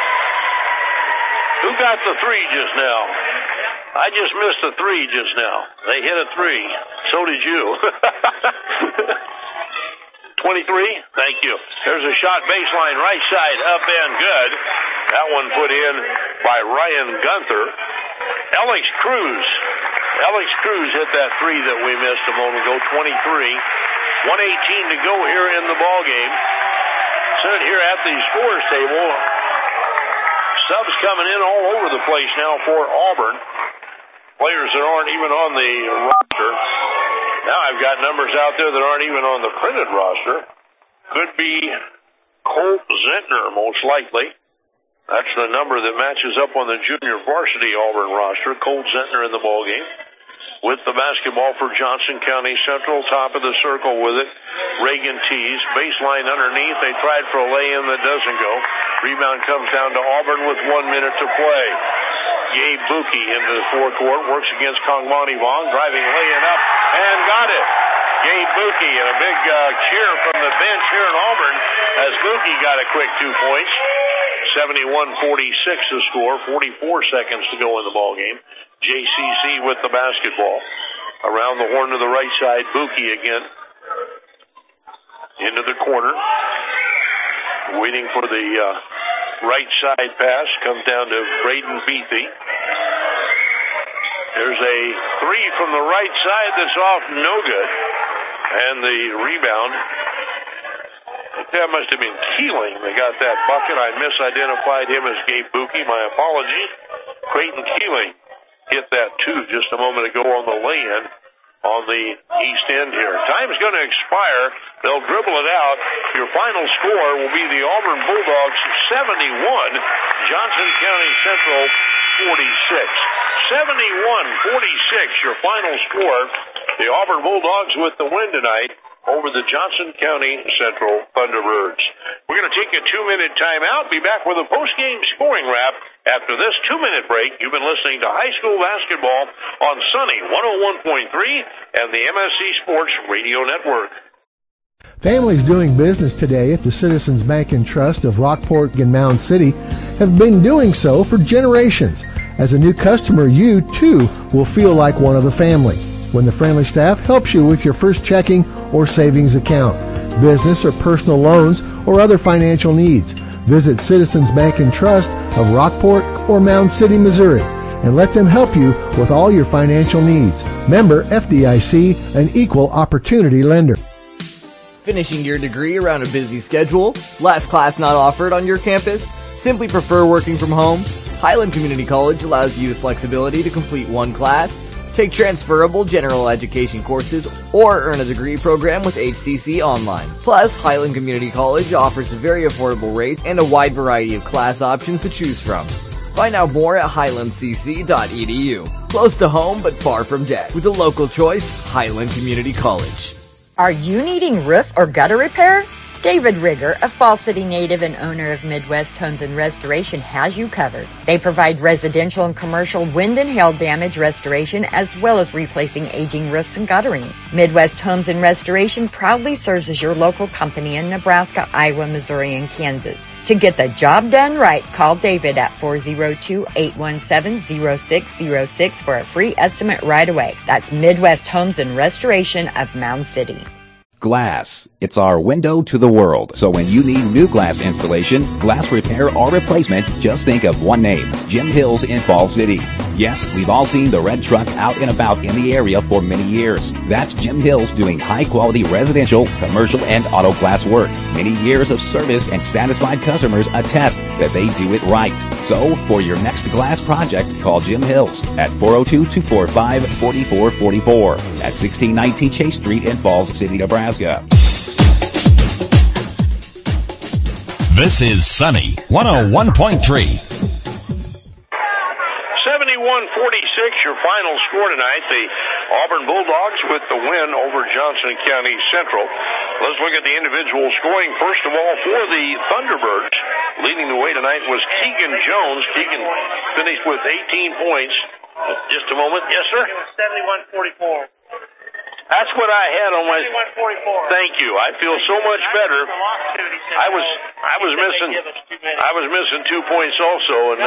Who got the three just now? I just missed a three just now. They hit a three. So did you. twenty-three. Thank you. There's a shot baseline right side up and good. That one put in by Ryan Gunther. Alex Cruz. Alex Cruz hit that three that we missed a moment ago. twenty-three. one eighteen to go here in the ball game. Sitting here at the scores table. Subs coming in all over the place now for Auburn. Players that aren't even on the roster. Now I've got numbers out there that aren't even on the printed roster. Could be Colt Zentner, most likely. That's the number that matches up on the junior varsity Auburn roster. Colt Zentner in the ballgame. With the basketball for Johnson County Central. Top of the circle with it. Reagan Tees. Baseline underneath. They tried for a lay-in that doesn't go. Rebound comes down to Auburn with one minute to play. Gabe Buki into the forecourt. Works against Kongmani Vong. Driving lay-in up. And got it. Gabe Buki and a big uh, cheer from the bench here in Auburn as Buki got a quick two points. seventy-one forty-six the score. forty-four seconds to go in the ballgame. J C C with the basketball. Around the horn to the right side. Buki again. Into the corner. Waiting for the uh, right side pass. Comes down to Braden Beathy. There's a three from the right side that's off, no good. And the rebound, I think that must have been Keeling that got that bucket. I misidentified him as Gabe Buki. My apologies. Creighton Keeling hit that too just a moment ago on the lay-in on the east end here. Time's going to expire. They'll dribble it out. Your final score will be the Auburn Bulldogs seventy-one, Johnson County Central forty-six. seventy-one forty-six, your final score. The Auburn Bulldogs with the win tonight over the Johnson County Central Thunderbirds. We're going to take a two-minute timeout. Be back with a post-game scoring wrap after this two-minute break. You've been listening to high school basketball on Sunny one oh one point three and the M S C Sports Radio Network. Families doing business today at the Citizens Bank and Trust of Rockport and Mound City have been doing so for generations. As a new customer, you, too, will feel like one of the family when the friendly staff helps you with your first checking or savings account, business or personal loans, or other financial needs. Visit Citizens Bank and Trust of Rockport or Mound City, Missouri, and let them help you with all your financial needs. Member F D I C, an equal opportunity lender. Finishing your degree around a busy schedule? Last class not offered on your campus? Simply prefer working from home? Highland Community College allows you the flexibility to complete one class, take transferable general education courses, or earn a degree program with H C C Online. Plus, Highland Community College offers very affordable rates and a wide variety of class options to choose from. Find out more at highland c c dot e d u. Close to home but far from debt. With a local choice, Highland Community College. Are you needing roof or gutter repair? David Rigger, a Fall City native and owner of Midwest Homes and Restoration, has you covered. They provide residential and commercial wind and hail damage restoration as well as replacing aging roofs and guttering. Midwest Homes and Restoration proudly serves as your local company in Nebraska, Iowa, Missouri, and Kansas. To get the job done right, call David at four oh two, eight one seven, oh six oh six for a free estimate right away. That's Midwest Homes and Restoration of Mound City. Glass. It's our window to the world. So when you need new glass installation, glass repair, or replacement, just think of one name, Jim Hills in Fall City. Yes, we've all seen the red truck out and about in the area for many years. That's Jim Hills doing high-quality residential, commercial, and auto glass work. Many years of service and satisfied customers attest that they do it right. So, for your next glass project, call Jim Hills at four oh two, two four five, four four four four at sixteen nineteen Chase Street in Falls City, Nebraska. This is Sunny one oh one point three. seventy-one forty-six, your final score tonight. The Auburn Bulldogs with the win over Johnson County Central. Let's look at the individual scoring. First of all, for the Thunderbirds, leading the way tonight was Keegan Jones. Keegan finished with eighteen points. Just a moment. Yes, sir? seventy-one forty-four. That's what I had on my... seventy-one forty-four. Thank you. I feel so much better. I was I was missing I was missing two points also, and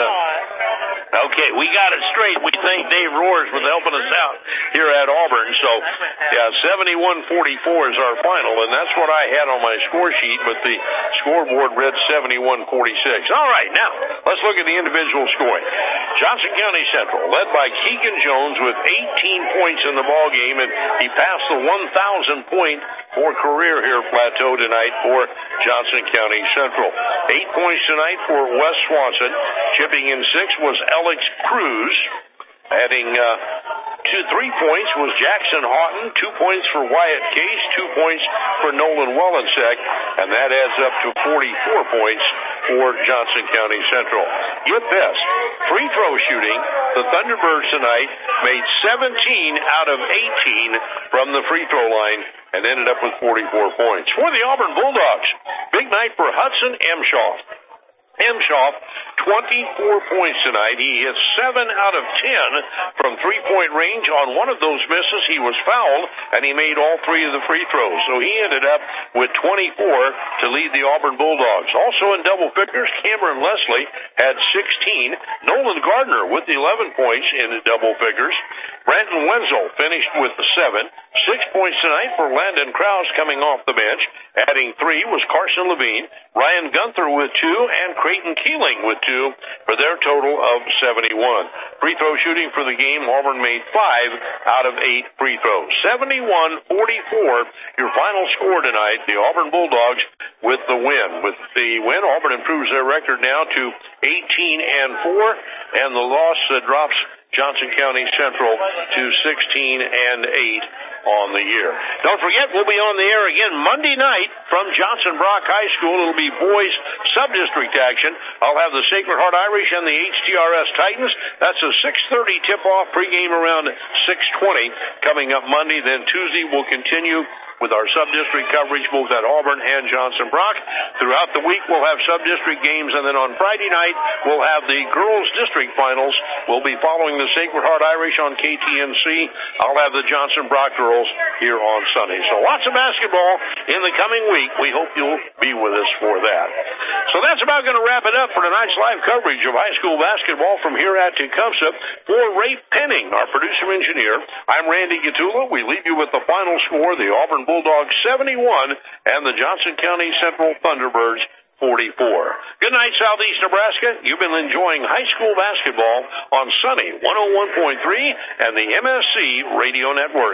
uh, okay, we got it straight. We thank Dave Roars for helping us out here at Auburn. So yeah, seventy-one forty-four is our final, and that's what I had on my score sheet, but the scoreboard read seventy-one forty-six. All right, now let's look at the individual scoring. Johnson County Central led by Keegan Jones with eighteen points in the ball game, and he passed the one thousand point for career here Plateau tonight for Johnson County Central. Eight points tonight for Wes Swanson. Chipping in six was Alex Cruz. Adding uh, two, three points was Jackson Houghton. Two points for Wyatt Case. Two points for Nolan Wellensek. And that adds up to forty-four points for Johnson County Central. Get this. Free throw shooting. The Thunderbirds tonight made seventeen out of eighteen from the free throw line and ended up with forty-four points. For the Auburn Bulldogs, big night for Hudson Emshoff. Emshoff, twenty-four points tonight. He hit seven out of ten from three-point range. On one of those misses, he was fouled, and he made all three of the free throws. So he ended up with twenty-four to lead the Auburn Bulldogs. Also in double figures, Cameron Leslie had sixteen. Nolan Gardner with eleven points in double figures. Brandon Wenzel finished with seven. Six points tonight for Landon Krause coming off the bench. Adding three was Carson Levine, Ryan Gunther with two, and Creighton Keeling with two for their total of seventy-one. Free throw shooting for the game, Auburn made five out of eight free throws. seventy-one forty-four, your final score tonight. The Auburn Bulldogs with the win. With the win, Auburn improves their record now to eighteen and four, and the loss uh, drops Johnson County Central to sixteen and eight on the year. Don't forget, we'll be on the air again Monday night from Johnson Brock High School. It'll be boys sub-district action. I'll have the Sacred Heart Irish and the H T R S Titans. That's a six thirty tip-off, pregame around six twenty coming up Monday. Then Tuesday we'll continue with our sub-district coverage both at Auburn and Johnson Brock. Throughout the week, we'll have sub-district games, and then on Friday night, we'll have the girls' district finals. We'll be following the Sacred Heart Irish on K T N C. I'll have the Johnson Brock girls here on Sunday. So lots of basketball in the coming week. We hope you'll be with us for that. So that's about going to wrap it up for tonight's live coverage of high school basketball from here at Tecumseh. For Ray Penning, our producer-engineer, I'm Randy Gatula. We leave you with the final score, the Auburn Bulldogs seventy-one and the Johnson County Central Thunderbirds forty-four. Good night, Southeast Nebraska. You've been enjoying high school basketball on Sunny one oh one point three and the M S C Radio Network.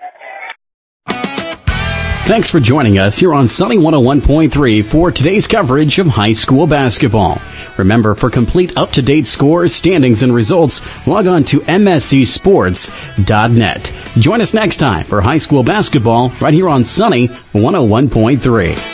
Thanks for joining us here on Sunny one oh one point three for today's coverage of high school basketball. Remember, for complete up-to-date scores, standings, and results, log on to M S C sports dot net. Join us next time for high school basketball right here on Sunny one oh one point three.